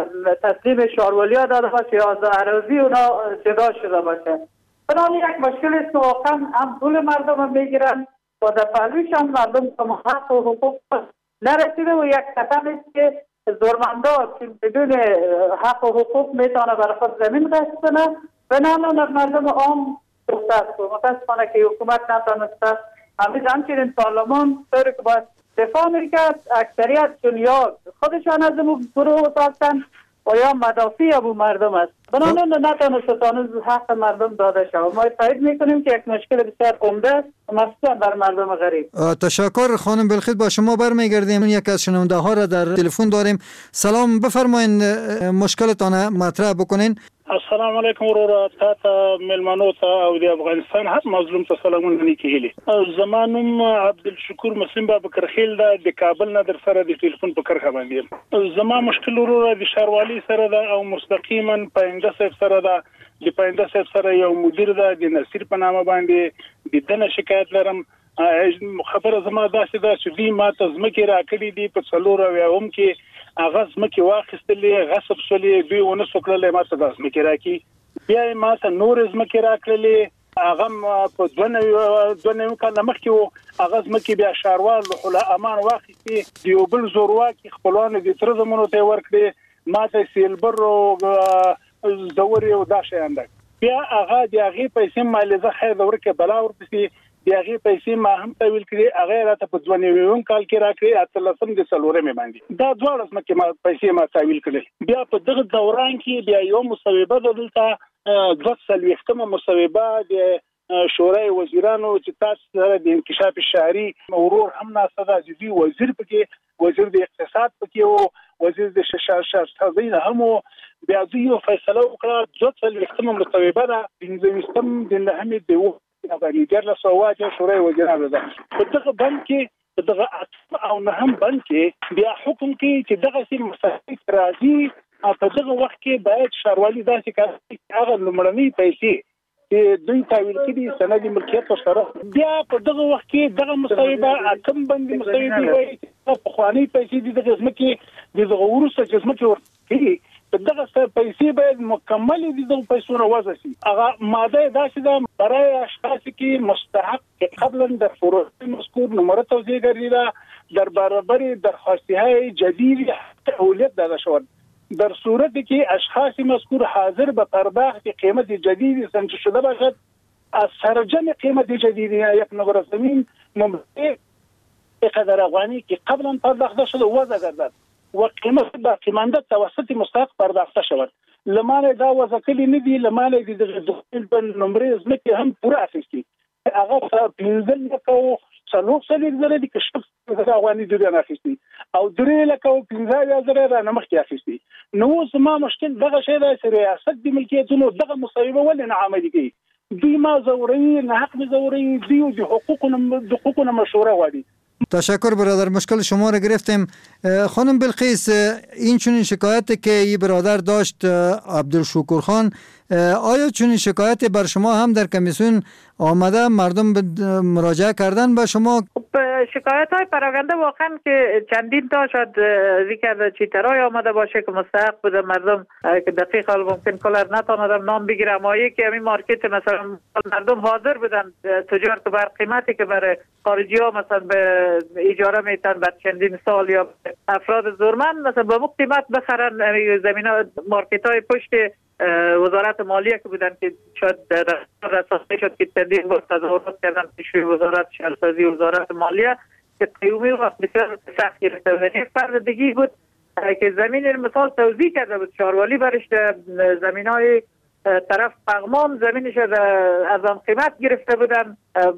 Speaker 4: تسلیم شاروالی ها داده باشه یا از اراضی اونا جدا شده باشه. بنابراین یک مشکل است که واقعا هم پول مردم هم میگیرن و در پهلوش هم مردم که حق و حقوق نرسیده و یک خطر است که زورمندا که بدون حق و حقوق میتونه برای خود زمین غصب کنه و نه مردم عام دست و متاسفانه که حکومت نتونسته همچنین پارلمان طوری که باید دفاع میکرد. اکثریت دنیا خودشان از اون گروه ساختن و یا مدافع ابو مردم است، بنابراین نتونسته هنوز حق مردم داده شود. ما تایید میکنیم که یک مشکل بسیار عمده است مخصوصا بر مردم غریب.
Speaker 21: تشکر خانم بلخیت. با شما برمیگردیم. یک از شنونده ها را در تلفن داریم. سلام، بفرمایید مشکلتان مطرح بکنین.
Speaker 22: السلام علیکم ورور تا ملمانو تا او د افغانستان هر مظلوم ته سلامونه نیکهلی. زمانم عبدالشکور مسلم بابکر خیل د کابل نه در سره د ټلیفون په کرخه باندې. زما مشکل ورور د شاروالی سره ده او مستقیما پاینده صاحب سره ده. د پاینده صاحب سره یو مدیر ده د نصیر په نامه باندې د دنه شکایت لرم. خبره زما داسې ده چې دوی ما ته ځمکې راکړي دي په 4 کې هغه ځمکې واخیستلې، غصب شولې، دوی ونه سو کړلی ما ته دا ځمکې راکړي. بیا یې ما ته نورې ځمکې راکړلې، هغه په 2 کاله مخکې و. هغه ځمکې بیا ښاروال روح امان واخیستې، د یو بل زورواکي خپلوانو د تره زمونو ته یې ورکړې، ما ته سیلبر او زورې او دا شیان ده. بیا هغه د هغې پیسې مالیزه خیر د ورکې بلا ورپسې د هغې پیسې ما هم تحویل کړې، هغه راته په 92 کال کې راکړې، 18 د څلورمې باندې. دا دواړه ځمکې ما پیسې ما تحویل کړې. بیا په دغه دوران کې بیا یو مصوبه ده دلته 240مه مصوبه د شورای وزیرانو چې تاسو سره د انکشاف شهري ورور هم ناسته ده، جدي وزیر پکې، وزیر د اقتصاد پکې او وزیر د شهرسازۍ هم و. بیا دوی یو فیصله وکړه 240مه مصوبه ده 15 د نهمې د باندې د رسوات شورای وزیرانو ده. په دغه بند کې دغه 8 او 9 بند کې بیا حکم کې چې دغه سي مستحق راځي په دغه وخت کې باید شاروالي داسې کار چې هغه لومړنۍ پیسې چې دوی تحویل کړي سند ملکیت سره، بیا په دغه وخت کې دغه مصوبه کم بندي مصوبه وي په خواني پیسې د دغه ځمکې د دغه ورسره چې ځمکې ورکړي په دغه پیسې باید مکمل دي دغه پیسو راوځي شي. هغه ماده داسې ده برای اشخاص که مستحق قبلا در فروع مذکور نمره توزیع گردیده در برابر درخواست‌های جدید اولویت داده شود. در صورتی که اشخاص مذکور حاضر به پرداخت قیمت جدید سنجش شده باشد، از سرجم قیمت جدید یک نمره زمین ممکن قدر افغانی که قبلا پرداخته شده وضع گردد و قیمت باقی مانده توسط مستحق پرداخته شود. لمانه دا وضع کلی ندی، لمانه دی دغه نمره ځمکې هم پوره اخیستي، هغه 15,000 دي که شخص افغاني دوی نه اخیستي او 3,15,000 را مخکې اخیستي. نو زما مشکل دغه شی دی چې ریاست د ملکیتونو دغه مصوبه ولې نه عملي کوي؟ دوی ما زوروي، نه حق زوروي، دوی د حقوقو مشوره غواړي.
Speaker 21: تشکر برادر، مشکل شما را گرفتیم. خانم بلقیس، این چنین شکایتی که این برادر داشت عبدالشکور خان آیا چون شکایتی بر شما هم در کمیسیون آمده؟ مردم مراجعه کردن به شما؟
Speaker 4: شکایت های پراکنده واقعا که چندین تا شاید ذکر چیترای آمده باشه که مستحق بوده مردم که دقیق حال ممکن کلر نتاندم نام بگیرم. آیه که همین مارکت مثلا مردم حاضر بودن تجار که بر قیمتی که برای خارجی ها مثلا به اجاره میتن بعد چندین سال یا افراد زورمند مثلا به مو قیمت بخرن زمین ها مارکت های پشت وزارت مالیه که بودن که شاید رسانه شد که چندین بار تظاهرات کردن پیشوی وزارت شهرسازی وزارت مالیه که قیومی و بسیار سخت گرفته بود. یک فرد دیگه بود که زمین مثال توضیح کرده بود شاروالی برش زمین های طرف پغمان زمینش از آن قیمت گرفته بودن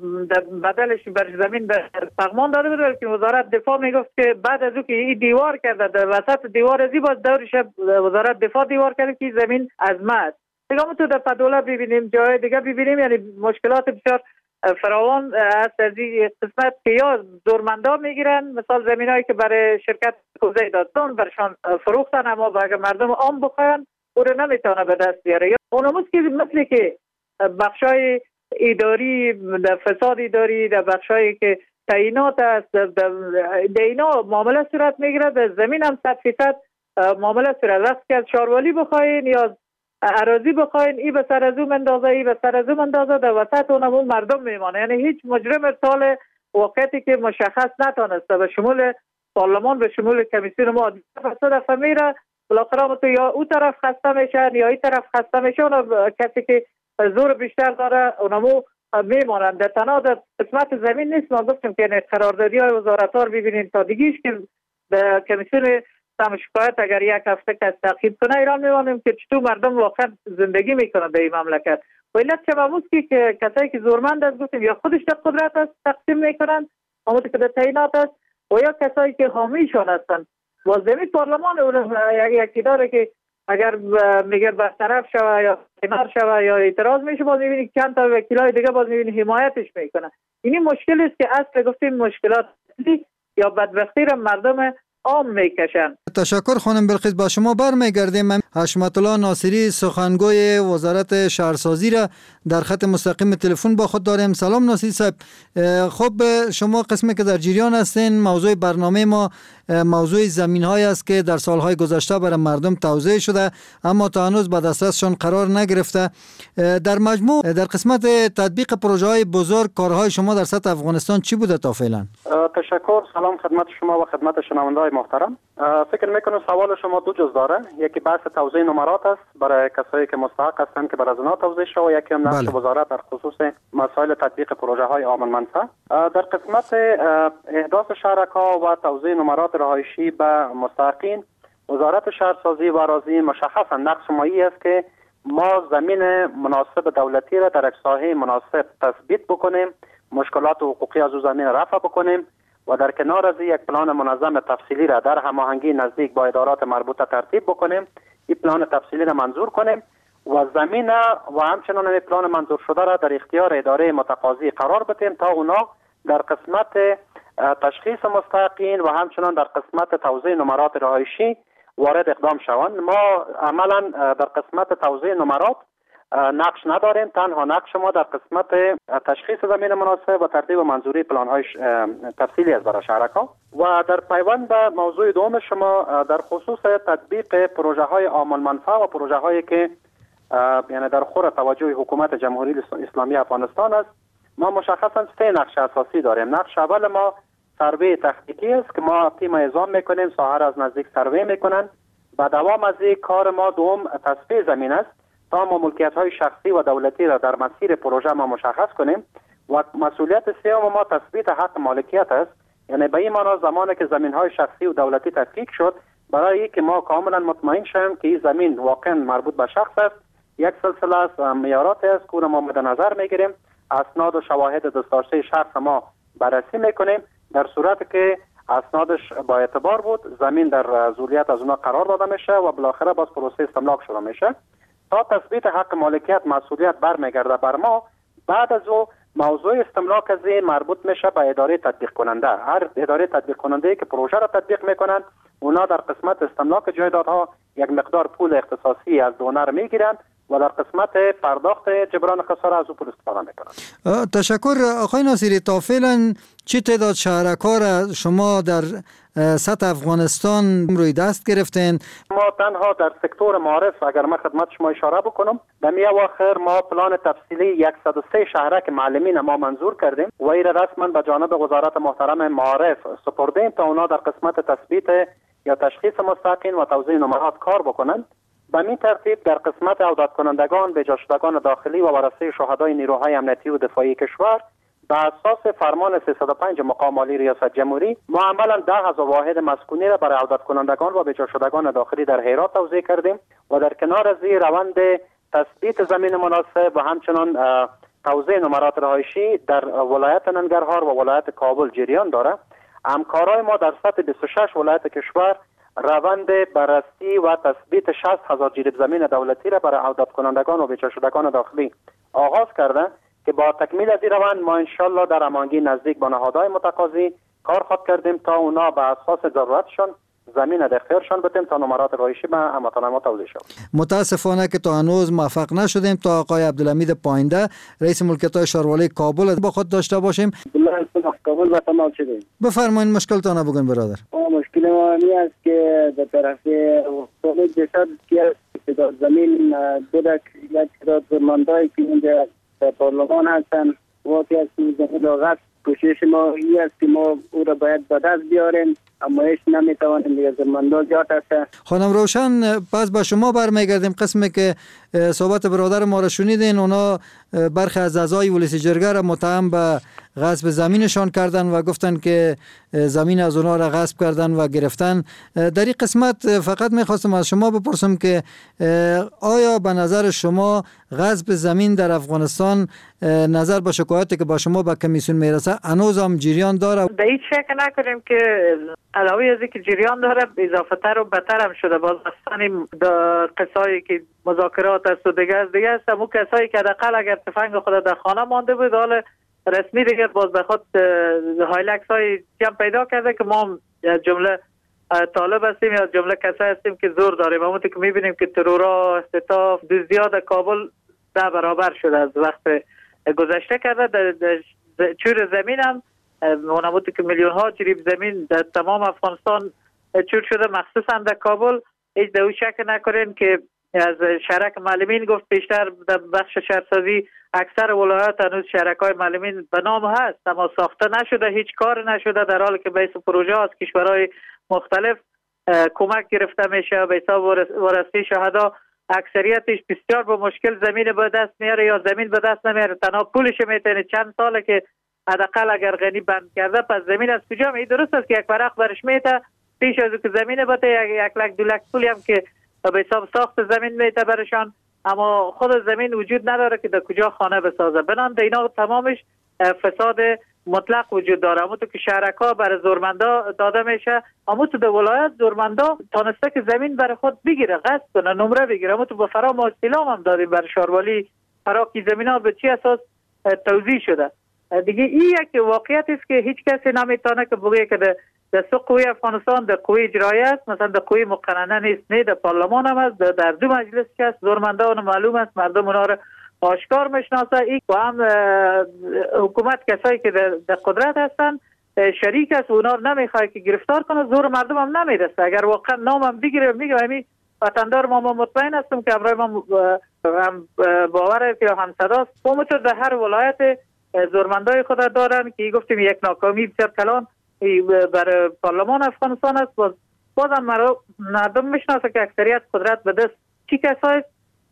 Speaker 4: بدلش بر زمین به پغمان داده بود که وزارت دفاع میگفت که بعد از او که این دیوار کرده در وسط دیوار ازی باز دورش وزارت دفاع دیوار کرده که زمین از ما دیگه تو در پدوله ببینیم جای دیگه ببینیم یعنی مشکلات بسیار فراوان است از این قسمت که یا زورمندا میگیرن مثال زمینایی که برای شرکت کوزه دادن برشان فروختن اما اگر مردم عام بخواین او رو نمیتونه به دست بیاره. یا اونموز که مثل که بخشای اداری در فساد اداری در بخشایی که تعیینات است در اینا معامله صورت میگیره در زمین هم 100% معامله صورت است که از شاروالی بخواین یا اراضی بخواین ای به سر از اون اندازه ای به سر از اون اندازه در وسط اونمون مردم میمانه. یعنی هیچ مجرم تال واقعیتی که مشخص نتانسته به شمول پارلمان به شمول کمیسیون ما دفعه میره بالاخره تو یا او طرف خسته میشن یا این طرف خسته میشه اون کسی که زور بیشتر داره اونمو میمانند. در تنها در قسمت زمین نیست ما گفتیم که قراردادی های وزارت ها رو ببینین تا دیگیش که به کمیسیون سم شکایت اگر یک هفته که تعقیب کنه ایران میمانیم که چطور مردم واقعا زندگی میکنه به این مملکت. و علت چه مموز که کسایی که زورمند است گفتیم یا خودش در قدرت است تقسیم میکنن همون که در تعیینات است و یا کسایی که حامیشان هستند. وزیر پارلمان یکی داره که اگر میگه برطرف شوه یا کنار شوه یا اعتراض میشه باز میبینی چند تا وکیلای دیگه باز میبینی حمایتش میکنه. این مشکل است که اصل گفتیم مشکلات یا بدبختی را مردم عام میکشن.
Speaker 21: تشکر خانم بلقیس. با شما برمیگردیم. حشمت الله ناصری سخنگوی وزارت شهرسازی را در خط مستقیم تلفن با خود داریم. سلام ناصری صاحب. خب شما قسمی که در جریان هستین موضوع برنامه ما موضوع زمین های است که در سالهای گذشته برای مردم توزیع شده اما تا هنوز به دسترسشان قرار نگرفته. در مجموع در قسمت تطبیق پروژه های بزرگ کارهای شما در سطح افغانستان چی بوده تا فعلا؟
Speaker 6: تشکر. سلام خدمت شما و خدمت شنونده‌های محترم. فکر میکنم سوال شما دو جز داره. یکی بحث توزیع نمرات است برای کسایی که مستحق هستند که بر از اونها توزیع شه و یکی هم نقش وزارت در خصوص مسائل تطبیق پروژه های عام المنفعه. در قسمت احداث شرکا و توزیع نمرات رهایشی به مستحقین وزارت شهرسازی و اراضی مشخصا نقش مایی است که ما زمین مناسب دولتی را در یک ساحه مناسب تثبیت بکنیم، مشکلات حقوقی از او زمین رفع بکنیم و در کنار از یک پلان منظم تفصیلی را در هماهنگی نزدیک با ادارات مربوطه ترتیب بکنیم. این پلان تفصیلی را منظور کنیم و زمین و همچنان این پلان منظور شده را در اختیار اداره متقاضی قرار بدیم تا اونا در قسمت تشخیص مستحقین و همچنان در قسمت توزیع نمرات رهایشی وارد اقدام شوند. ما عملا در قسمت توزیع نمرات نقش نداریم. تنها نقش ما در قسمت تشخیص زمین مناسب و ترتیب و منظوری پلان‌های تفصیلی است برای شهرک‌ها. و در پیوند به موضوع دوم شما در خصوص تطبیق پروژه های عام المنفعه و پروژه هایی که یعنی در خور توجه حکومت جمهوری اسلامی افغانستان است، ما مشخصا سه نقش اساسی داریم. نقش اول ما سروی تحقیقی است که ما تیم اعزام میکنیم، ساحه از نزدیک سروی میکنن. با دوام از این کار ما دوم تصفیه زمین است تا ما ملکیت های شخصی و دولتی را در مسیر پروژه ما مشخص کنیم. و مسئولیت سوم ما تثبیت حق مالکیت است، یعنی به این معنا زمانی که زمین های شخصی و دولتی تفکیک شد برای اینکه ما کاملا مطمئن شویم که این زمین واقعا مربوط به شخص است، یک سلسله از معیارات است که ما مد نظر میگیریم، اسناد و شواهد دسترسی شخص ما بررسی میکنیم. در صورت که اسنادش با اعتبار بود زمین در ذولیت از اونها قرار داده میشه و بالاخره باز پروسه استملاک شروع میشه. تا تثبیت حق مالکیت مسئولیت برمیگرده بر ما. بعد از او موضوع استملاک از مربوط میشه به اداره تطبیق کننده. هر اداره تطبیق کننده که پروژه را تطبیق میکنن اونا در قسمت استملاک جایدادها یک مقدار پول اختصاصی از دونر میگیرن و در قسمت پرداخت جبران خسارت از او پول استفاده میکنند.
Speaker 21: تشکر آقای ناصری. تا فعلا چه تعداد شهرک‌ها را شما در سطح افغانستان روی دست گرفتین؟
Speaker 6: ما تنها در سکتور معارف اگر من خدمت شما اشاره بکنم، در می اواخر ما پلان تفصیلی 103 شهرک معلمین ما منظور کردیم و این رسما به جانب وزارت محترم معارف سپردیم تا اونا در قسمت تثبیت یا تشخیص مستقیم و توزیع نمرات کار بکنند. به این ترتیب در قسمت عودت کنندگان به جا شدگان داخلی و ورثه شهدای نیروهای امنیتی و دفاعی کشور به اساس فرمان 305 مقام عالی ریاست جمهوری ما عملا 10,000 واحد مسکونی را برای عودت کنندگان و به جا شدگان داخلی در هرات توزیع کردیم و در کنار از این روند تثبیت زمین مناسب و همچنان توزیع نمرات رهایشی در ولایت ننگرهار و ولایت کابل جریان داره. همکارای ما در سطح 26 ولایت کشور روند بررسی و تثبیت 60,000 جریب زمین دولتی را برای عودت کنندگان و به جا شدگان داخلی آغاز کرده که با تکمیل از این روند ما انشالله در هماهنگی نزدیک با نهادهای متقاضی کار خواهد کردیم تا اونا به اساس ضرورتشان زمین در اختیارشان بدیم تا نمرات رهایشی به هموطنان ما توزیع شود.
Speaker 21: متاسفانه که تا هنوز موفق نشدیم تا آقای عبدالحمید پاینده رئیس ملکیت‌های شهروالی کابل با خود داشته باشیم.
Speaker 8: کابل با تمام شدیم.
Speaker 21: بفرمایید مشکلتان بگین برادر.
Speaker 8: مشکل ما این است که به طرف حکومت جسد که زمین بوده که تعداد زماندهایی که اینجا در پارلمان هستن واقعی است که زمین را غصب کوشش ما این است که ما او را باید به دست بیاریم اما هیچ نمیتوانیم دیگه زمانده زیاد هسته.
Speaker 21: خانم روشن پس به شما برمیگردیم. قسمی که صحبت برادر ما را شنیدین اونا برخی از اعضای ولسی جرگه را متهم به غصب زمینشان کردن و گفتن که زمین از اونا را غصب کردن و گرفتن. در این قسمت فقط میخواستم از شما بپرسم که آیا به نظر شما غصب زمین در افغانستان نظر به شکایاتی که با شما به کمیسیون میرسه هنوز هم جریان داره؟
Speaker 4: به هیچ شک نکنیم که علاوه از اینکه جریان داره اضافه تر و بدتر هم شده. باز مثلا در قصایی که مذاکرات است و دیگه است همون کسایی که حداقل اگر تفنگ خود در خانه مانده بود حال رسمی دیگه باز به خود هایلکس های هم پیدا کرده که ما جمله طالب هستیم یا جمله کسایی هستیم که زور داریم. همونطور که میبینیم که ترورا استطاف دزدیات کابل 10 برابر شده از وقت گذشته کرده. در چور زمین هم همونطور که میلیون ها جریب زمین در تمام افغانستان چور شده مخصوصا در کابل. هیچ دو شک نکنین که از شرک معلمین گفت بیشتر در بخش شهرسازی اکثر ولایات هنوز شرکای معلمین به نام هست اما ساخته نشده، هیچ کار نشده، در حالی که به حساب پروژه از کشورهای مختلف کمک گرفته میشه. به حساب ورثه شهدا اکثریتش بسیار با مشکل زمین به دست میاره یا زمین به دست نمیاره، تنها پولش میتونه. چند ساله که حداقل اگر غنی بند کرده پس زمین از کجا می؟ درست است که یک ورق برش میته پیش از که زمین بده 1 لک 2 لک پولی هم که به حساب ساخت زمین میته برشان، اما خود زمین وجود نداره که در کجا خانه بسازه. بنان اینا تمامش فساد مطلق وجود داره. همون تو که شهرکا برای زورمندا داده میشه، اما تو در ولایت زورمندا تانسته که زمین برای خود بگیره، غصب کنه، نمره بگیره. اما تو به فرا ما استعلام هم دادیم برای شهروالی فرا که زمینا به چی اساس توزیع شده. دیگه این یک واقعیت است که هیچ کسی نمیتونه که بگه که در قوی افغانستان در قوی اجرایی است، مثلا در قوی مقننه نیست، نه در پارلمان هم است، در 2 مجلس که است، زورمندان معلوم است، مردم اونا رو آشکار میشناسه. این با هم حکومت کسایی که در قدرت هستن شریک است و اونا رو نمیخواد که گرفتار کنه، زور مردم هم نمیرسه. اگر واقعا نام هم بگیره میگه همین وطندار ما مطمئن هستم که امرای ما هم باور یا هم صداست. همونطور در هر ولایت زورمندای خود دارن که گفتیم یک ناکامی بسیار کلان برای پارلمان افغانستان است. بازم مردم میشناسه که اکثریت قدرت به دست چی کسایست.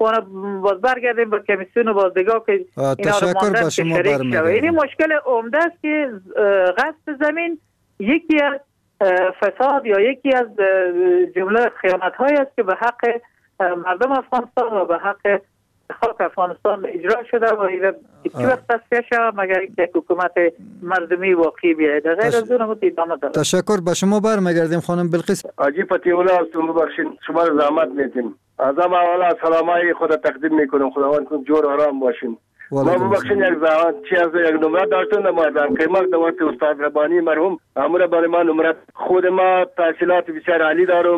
Speaker 4: باز برگردیم به کمیسیون و بازدگاه که اینا رو ماندن که شریک شده. این مشکل عمده است که غصب زمین یکی از فساد یا یکی از جمله خیانت های است که به حق مردم افغانستان و به حق خلق افغانستان اجرا شده و این چی وقت تصفیه شد مگر یک حکومت مردمی واقعی بیاید. غیر از اون هم ادامه داره.
Speaker 21: تشکر. به شما برمیگردیم خانم بلقیس.
Speaker 9: حاجی فتی‌الله هستم، ببخشید شما رو زحمت میدیم. از اولا سلامای خود تقدیم میکنم. خداوند کنه جور آرام باشین. ما ببخشید یک زحمت چی از یک نمره داشتن ما در قیمت دوست استاد ربانی مرحوم امر برای ما نمره. خود ما تحصیلات بسیار عالی دارم،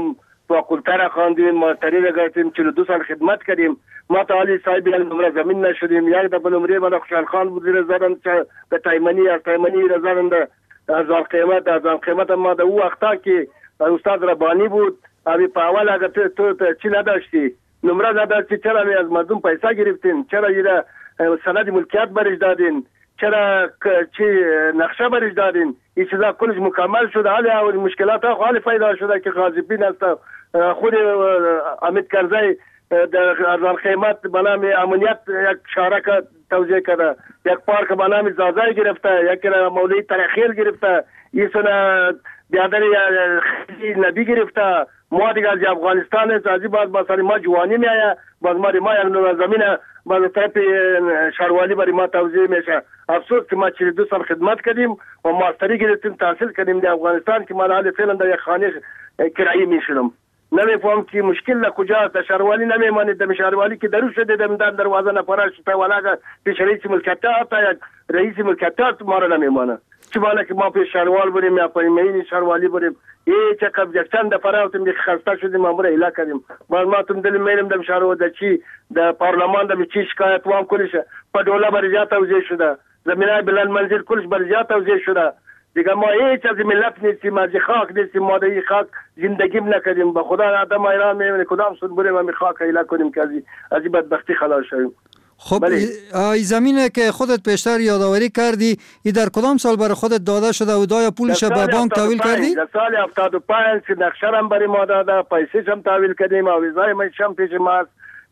Speaker 9: فاکولته را خواندیم، ماستری را گرفتیم، 42 سال خدمت کردیم. ما تا حالی صاحب یک نمره زمین نشدیم. یک دفعه نمره ما خوشحال خان بود زیر زدن به تایمنی، از تایمنی را زدن ده 1000 قیمت. 1000 قیمت ما در او وقتا که استاد ربانی بود، ابی په اول اگر تو چی نداشتی، نمره نداشتی، چرا از مردم پیسه گرفتین؟ چرا یه سند ملکیت برش دادین؟ چرا چی نقشه برش دادین؟ این چیزا کلش مکمل شده. حالی مشکلات ها حالی پیدا شده که غاضبین است. خود امید کرزی در 1000 قیمت به نام امنیت یک شارک توزیع کرده، یک پارک به نام زازای گرفته، یک مولوی ترخیل گرفته، این سنه بیادر نبی گرفته. ما دیگه از افغانستان است، از این باز سر ما جوانی میآید، باز ما یک زمین باز طرف شهروانی برای ما توزیع میشه. افسوس که ما 42 سال خدمت کردیم و ماستری گرفتیم، تحصیل کردیم در افغانستان که من حال فعلا در یک خانه کرایی میشدم. نمیفهم که مشکل کجاست. در شهروانی نمیمانید، در شهروانی که درو شده در دروازه نفرش تا ولا پیش رئیس ملکیت تا یک رئیس ملکیت ما را نمیمانه. چه بالا که ما پیش شهروال بریم یا پایین شهروالی بریم، چه قبل چند دفعه رفتیم که خسته شدیم ما اله کردیم. باز ما تم دل میرم در شهر در چی در پارلمان در چی شکایت وام کلش په دوله برجا توزیع شده، زمینای بلند منزل کلش برجا توزیع شده. دیگه ما هیچ از ملت نیستیم، از خاک نیستیم، ما در خاک زندگی نکردیم. به خدا آدم ایران میمونه کدام سود بریم و خاک اله کنیم که از این بدبختی خلاص شویم.
Speaker 21: خب این زمینه که خودت پیشتر یادآوری کردی، این در کدام سال برای خودت داده شده و یا پولش به بانک تحویل کردی؟
Speaker 9: در سال 75 که نقشه هم برای ما داده، پیسه هم تحویل کردیم، ویزای ما پیش ما،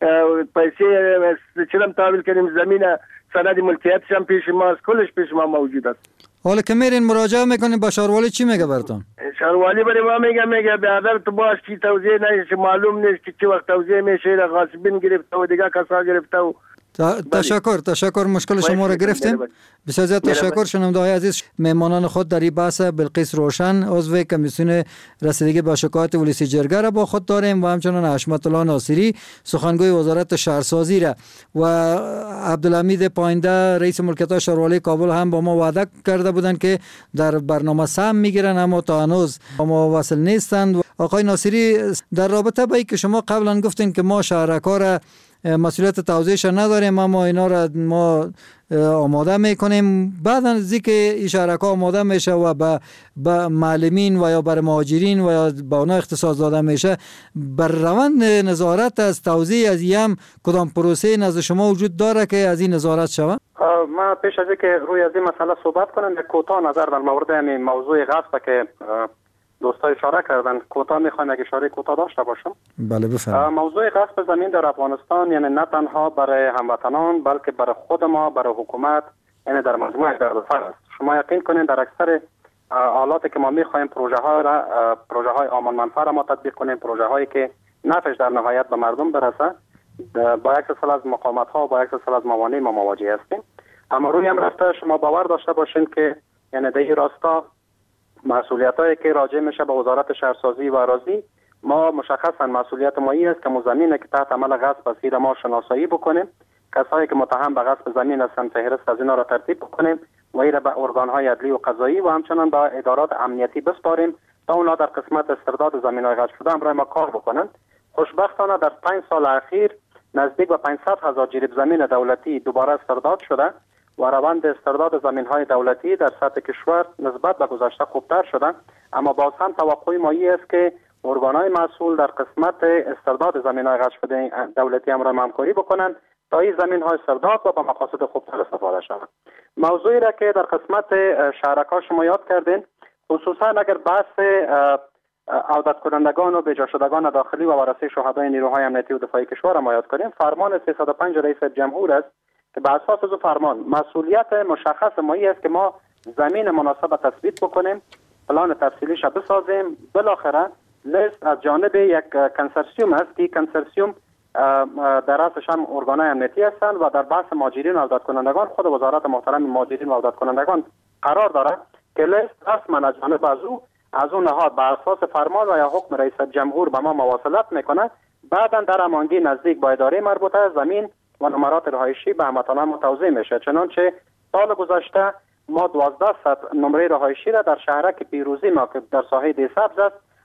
Speaker 9: پیسه چرم تحویل کردیم، زمین سند ملکیت هم پیش ما، کلش پیش ما موجود است.
Speaker 21: حالا که میرین مراجعه میکنین با شهروالی چی میگه براتون؟
Speaker 9: شهروالی برای ما میگه بیادر تو باش چی توزیع نشه، معلوم نیست که چه وقت توزیع میشه، غاصبین گرفته و دیگه کسا گرفته و
Speaker 21: تشکر مشکل شما را گرفتیم. بسیار زیاد تشکر. شنونده های عزیز، مهمانان خود در این بحث بلقیس روشن عضو کمیسیون رسیدگی به شکایات ولسی جرگه را با خود داریم و همچنان حشمت الله ناصری سخنگوی وزارت شهرسازی را و عبدالحمید پاینده رئیس ملکیت شهروالی کابل هم با ما وعده کرده بودند که در برنامه سهم میگیرن اما تا هنوز با ما وصل نیستند. آقای ناصری، در رابطه با اینکه شما قبلا گفتین که ما شهرکا را مسئولیت توزیعش نداریم اما اینا را ما آماده میکنیم، بعد از اینکه این شهرکا آماده میشه و به معلمین و یا بر مهاجرین و یا به اونا اختصاص داده میشه، بر روند نظارت از توزیع از این کدام پروسه نزد شما وجود داره که از این نظارت شود؟
Speaker 6: ما پیش از اینکه روی از این مسئله صحبت کنم یک کوتاه نظر در مورد همین موضوع غصب که دوستای اشاره کردن کوتاه میخوام یک اشاره کوتاه داشته باشم.
Speaker 21: بله بفرمایید.
Speaker 6: موضوع غصب زمین در افغانستان یعنی نه تنها برای هموطنان بلکه برای خود ما، برای حکومت، یعنی در مجموع دردسر است. شما یقین کنین در اکثر حالاتی که ما میخوایم پروژه های آمان منفعه را ما تطبیق کنیم، پروژه هایی که نفعش در نهایت به مردم برسه، با یک سلسله از مقاومت ها با یک سلسله از موانع ما مواجه هستیم. اما روی هم رفته شما باور داشته باشین که یعنی در این راستا مسئولیتایی که راجع میشه به وزارت شهرسازی و اراضی، ما مشخصا مسئولیت ما این است که زمینی که تحت عمل غصب است را ما شناسایی بکنیم، کسایی که متهم به غصب زمین هستند فهرست از اینا را ترتیب بکنیم و این را به ارگان‌های عدلی و قضایی و همچنان به ادارات امنیتی بسپاریم تا اونا در قسمت استرداد زمین‌های غصب شده امرای ما کار بکنند. خوشبختانه در 5 سال اخیر نزدیک به 500,000 جریب زمین دولتی دوباره استرداد شده و روند استرداد زمین‌های دولتی در سطح کشور نسبت به گذشته خوبتر شده، اما باز هم توقع ما است که ارگان‌های مسئول در قسمت استرداد زمین‌های غصب شده دولتی امر همکاری بکنند تا این زمین‌های استرداد و به مقاصد خوبتر استفاده شود. موضوعی را که در قسمت شهرکا شما یاد کردین، خصوصا اگر بحث عودت کنندگان و بجا شدگان داخلی و وارثه شهدای نیروهای امنیتی و دفاعی کشور ما یاد کنیم، فرمان 305 رئیس جمهور است که به اساس از فرمان مسئولیت مشخص ما است که ما زمین مناسب تثبیت بکنیم، پلان تفصیلیش بسازیم، بالاخره لیست از جانب یک کنسرسیوم است که کنسرسیوم در رأسش هم ارگان‌های امنیتی هستند و در بحث مهاجرین و عودت کنندگان خود وزارت محترم مهاجرین و عودت کنندگان قرار دارد که لیست رسما از جانب از اون نهاد بر اساس فرمان و یا حکم رئیس جمهور به ما مواصلت میکنه. بعدا در امانگی نزدیک با اداره مربوطه زمین و نمرات رهایشی به هموطنان توزیع میشه. چنانچه سال گذشته ما 1200 نمره رهایشی را در شهرک پیروزی ما که در ساحه دی سبز است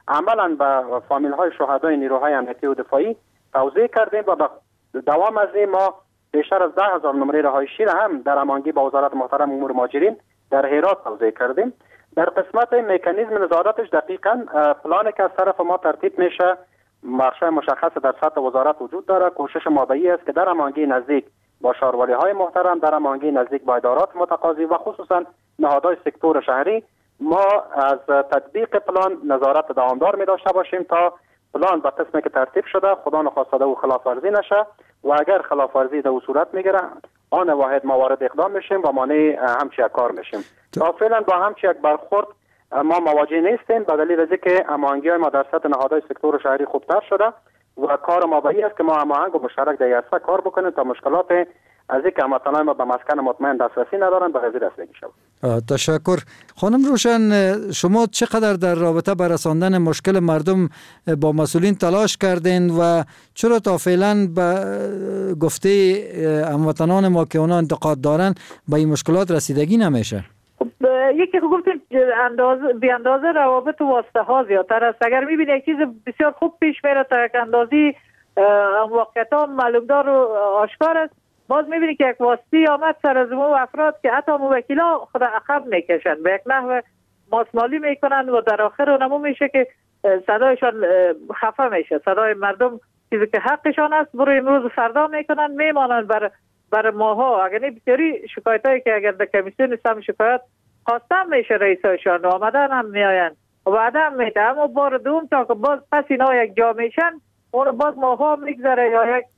Speaker 6: عملا به فامیل های شهدای نیروهای امنیتی و دفاعی توضیح کردیم و به دوام از این ما بیشتر از 10,000 نمره رهایشی را هم در هماهنگی با وزارت محترم امور مهاجرین در هرات توضیح کردیم. در قسمت مکانیزم نظارتش دقیقاً پلانی که از طرف ما ترتیب میشه بخشای مشخص در سطح وزارت وجود داره. کوشش ما به این است که در هماهنگی نزدیک با شاروالی های محترم، در هماهنگی نزدیک با ادارات متقاضی و خصوصا نهادهای سکتور شهری ما از تطبیق پلان نظارت دوامدار می داشته باشیم تا پلان به قسمی که ترتیب شده خدا نخواسته او خلاف ورزی نشه و اگر خلاف ورزی در صورت میگیره آن واحد ما وارد اقدام میشیم و مانع همچی کار میشیم. تا فعلا با همچی یک برخورد ما مواجه نیستیم به دلیل از اینکه هماهنگی ما در سطح نهادهای سکتور شهری خوبتر شده و کار ما به این است که ما هماهنگ و مشترک در عرصه کار بکنیم تا مشکلات از اینکه هموطنان ما به مسکن مطمئن دسترسی ندارن به قضیه رسیدگی شود.
Speaker 21: تشکر. خانم روشن، شما چقدر در رابطه با رساندن مشکل مردم با مسئولین تلاش کردین و چرا تا فعلا به گفته هموطنان ما که اونا انتقاد دارن به این مشکلات رسیدگی نمیشه؟
Speaker 4: یکی که گفتیم بی اندازه روابط و واسطه ها زیادتر است. اگر میبینی یک چیز بسیار خوب پیش میره تا یک اندازی واقعیت ها معلومدار و آشکار است، باز میبینی که یک واسطی آمد سر از اون افراد که حتی موکلا خود عقب میکشن به یک نحو ماسمالی میکنن و در آخر اونمو میشه که صدایشان خفه میشه. صدای مردم چیزی که حقشان است برای امروز فردا میکنن میمانن بر ماها. اگر نه بسیاری شکایت هایی که اگر در کمیسیون سم شکایت خواستم میشه رئیسایشان آمدن هم میآین و بعد هم میده، اما بار دوم تا که باز پس اینا یک جا میشن اون باز ماها میگذره یا یک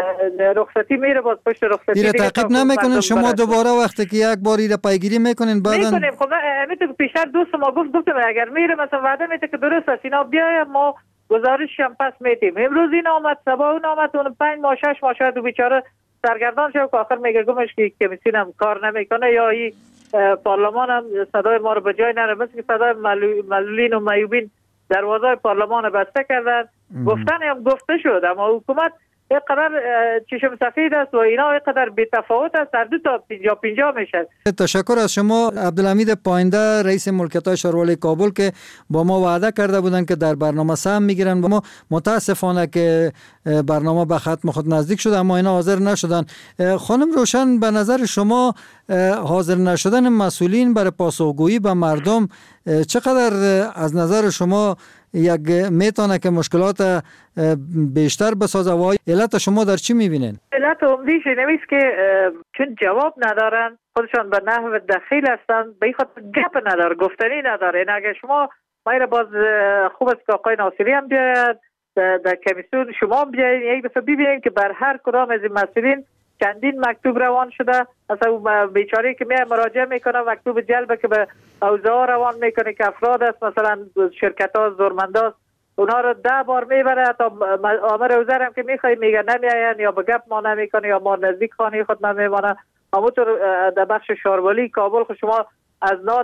Speaker 4: رخصتی میره باز پشت رخصتی
Speaker 21: دیگه تعقیب نمیکنین شما دوباره وقتی که یک باری را پیگیری میکنین بعدن
Speaker 4: میکنیم. خب همین پیشتر دوست ما گفتم اگر میره مثلا وعده میده که درست است اینا بیاید ما گزارش هم پس میدیم. امروز این آمد صبح اون آمد اون 5 ماه 6 ماه شاید بیچاره سرگردان شد که آخر میگه گمش که کمیسیون هم کار نمیکنه یا این پارلمان هم صدای ما رو به جای نره، مثل که صدای معلولین و معیوبین دروازه پارلمان بسته کردن. گفتن هم گفته شد اما حکومت اینقدر چشم سفید است و اینا اینقدر بی‌تفاوت است، در دو تا 50-50 میشه.
Speaker 21: تشکر از شما. عبدالحمید پاینده رئیس ملکیت‌های شاروالی کابل که با ما وعده کرده بودن که در برنامه سهم میگیرن و ما متاسفانه که برنامه به ختم خود نزدیک شد اما اینا حاضر نشدن. خانم روشن، به نظر شما حاضر نشدن مسئولین برای پاسخگویی به مردم چقدر از نظر شما یک میتونه که مشکلات بیشتر بسازه و علت شما در چی میبینین؟
Speaker 4: علت عمدیش اینه که چون جواب ندارن، خودشان به نحو دخیل هستن، به این خاطر گپ نداره، گفتنی نداره. این اگه شما باید باز خوب است که آقای ناصری هم بیاید در کمیسیون، شما بیاید یک دفعه ببینید که بر هر کدام از این مسئولین چندین مکتوب روان شده. مثلا بیچاره که میاد مراجعه میکنه مکتوب جلبه که به اوضاع روان میکنه که افراد است مثلا شرکت ها زورمنداست اونا رو 10 بار میبره تا آمر وزیر هم که میخوای میگه نمیاین یا به گپ ما نمیکنه یا ما نزدیک خانه خود نمیمانه. همونطور در بخش شاروالی کابل خود شما از نان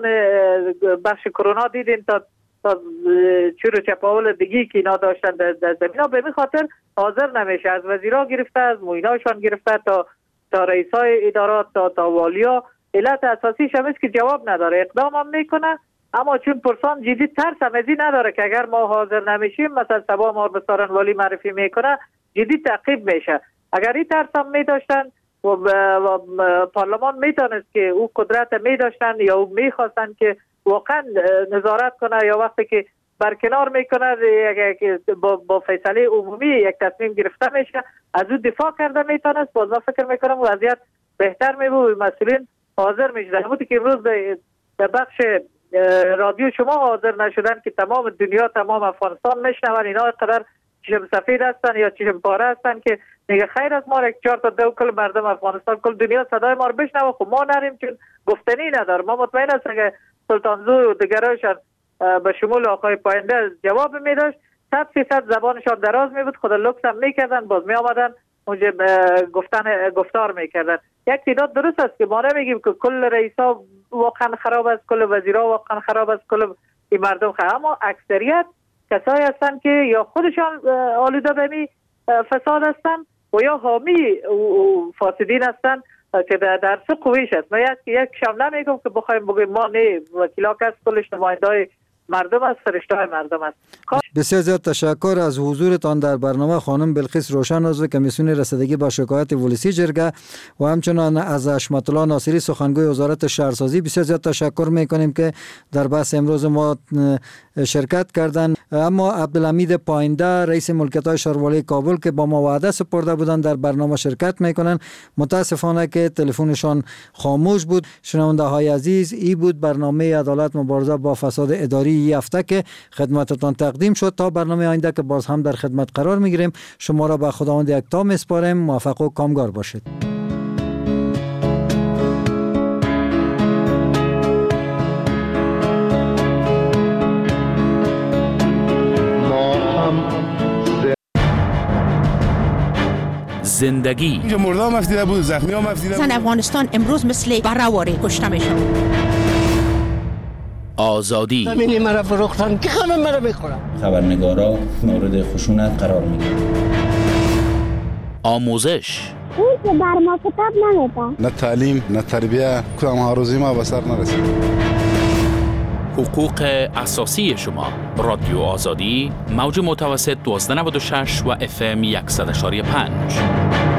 Speaker 4: بخش کرونا دیدین تا چور چپاول دیگی که اینا داشتن در زمین ها. به این خاطر حاضر نمیشه، از وزیرها گرفته از مویناشان گرفته تا رئیسای ادارات تا والیا. علت اساسیش هم است که جواب نداره، اقدام هم میکنه اما چون پرسان جدی ترس هم ازی نداره که اگر ما حاضر نمیشیم مثلا سبا ما به سارن والی معرفی میکنه جدی تعقیب میشه. اگر این ترس هم میداشتن و پارلمان میتونست که او قدرت میداشتن یا او میخواستن که واقعا نظارت کنه یا وقتی که برکنار میکنه با فیصله عمومی یک تصمیم گرفته میشه از او دفاع کرده میتونست. باز من فکر میکنم وضعیت بهتر میبود، مسئولین حاضر میشدن. همونطور که امروز در بخش رادیو شما حاضر نشدن که تمام دنیا تمام افغانستان میشنون اینا قدر چشم سفید هستن یا چشم پاره هستن که میگه خیر از ما 4 تا 2 کل مردم افغانستان کل دنیا صدای ما رو بشنوه. خب ما نریم چون گفتنی نداره. ما مطمئن هستم که سلطانزو و دیگرایشان به شمول آقای پاینده جواب میداشت 100% زبانشان دراز میبود، خود لکس هم میکردن باز می آمدن اونجا گفتار میکردن. یک تعداد درست است که ما نمیگیم که کل رئیسا واقعا خراب است، کل وزیرا واقعا خراب است، کل این مردم خراب، اما اکثریت کسایی هستن که یا خودشان آلوده به فساد هستن و یا حامی فاسدین هستن که در سه قویش هست. من یک شم نمیگم که بخوایم بگیم ما نه وکیلا کس کلش نمایندای مردم است، فرشته های مردم است.
Speaker 21: بسیار زیاد تشکر از حضورتان در برنامه خانم بلقیس روشن، عضو کمیسیون رسیدگی به شکایات ولسی جرگه و همچنان از حشمت الله ناصری سخنگوی وزارت شهرسازی. بسیار زیاد تشکر میکنیم که در بحث امروز ما شرکت کردن. اما عبدالحمید پاینده رئیس ملکیت‌های شهروالی کابل که با ما وعده سپرده بودند در برنامه شرکت میکنن، متاسفانه که تلفنشان خاموش بود. شنونده های عزیز، ای بود برنامه عدالت مبارزه با فساد اداری این هفته که خدمتتان تقدیم شد. تا برنامه آینده که باز هم در خدمت قرار میگیریم، شما را به خداوند یکتا میسپاریم. موفق و کامگار باشید.
Speaker 1: زندگی
Speaker 7: اینجا مرده هم افتیده بود، زخمی هم افتیده بود.
Speaker 10: افغانستان امروز مثل بره‌واره کشته میشن.
Speaker 1: آزادی
Speaker 23: زمینی مرا فروختن که همه مرا میخورن.
Speaker 24: خبرنگارا مورد خشونت قرار میگیرن.
Speaker 1: آموزش
Speaker 25: اون که بر ما کتاب نمیده.
Speaker 7: نه تعلیم نه تربیه، کدام آرزوی ما به سر نرسید.
Speaker 1: حقوق اساسی شما. رادیو آزادی، موج متوسط 1296 و FM 100.5.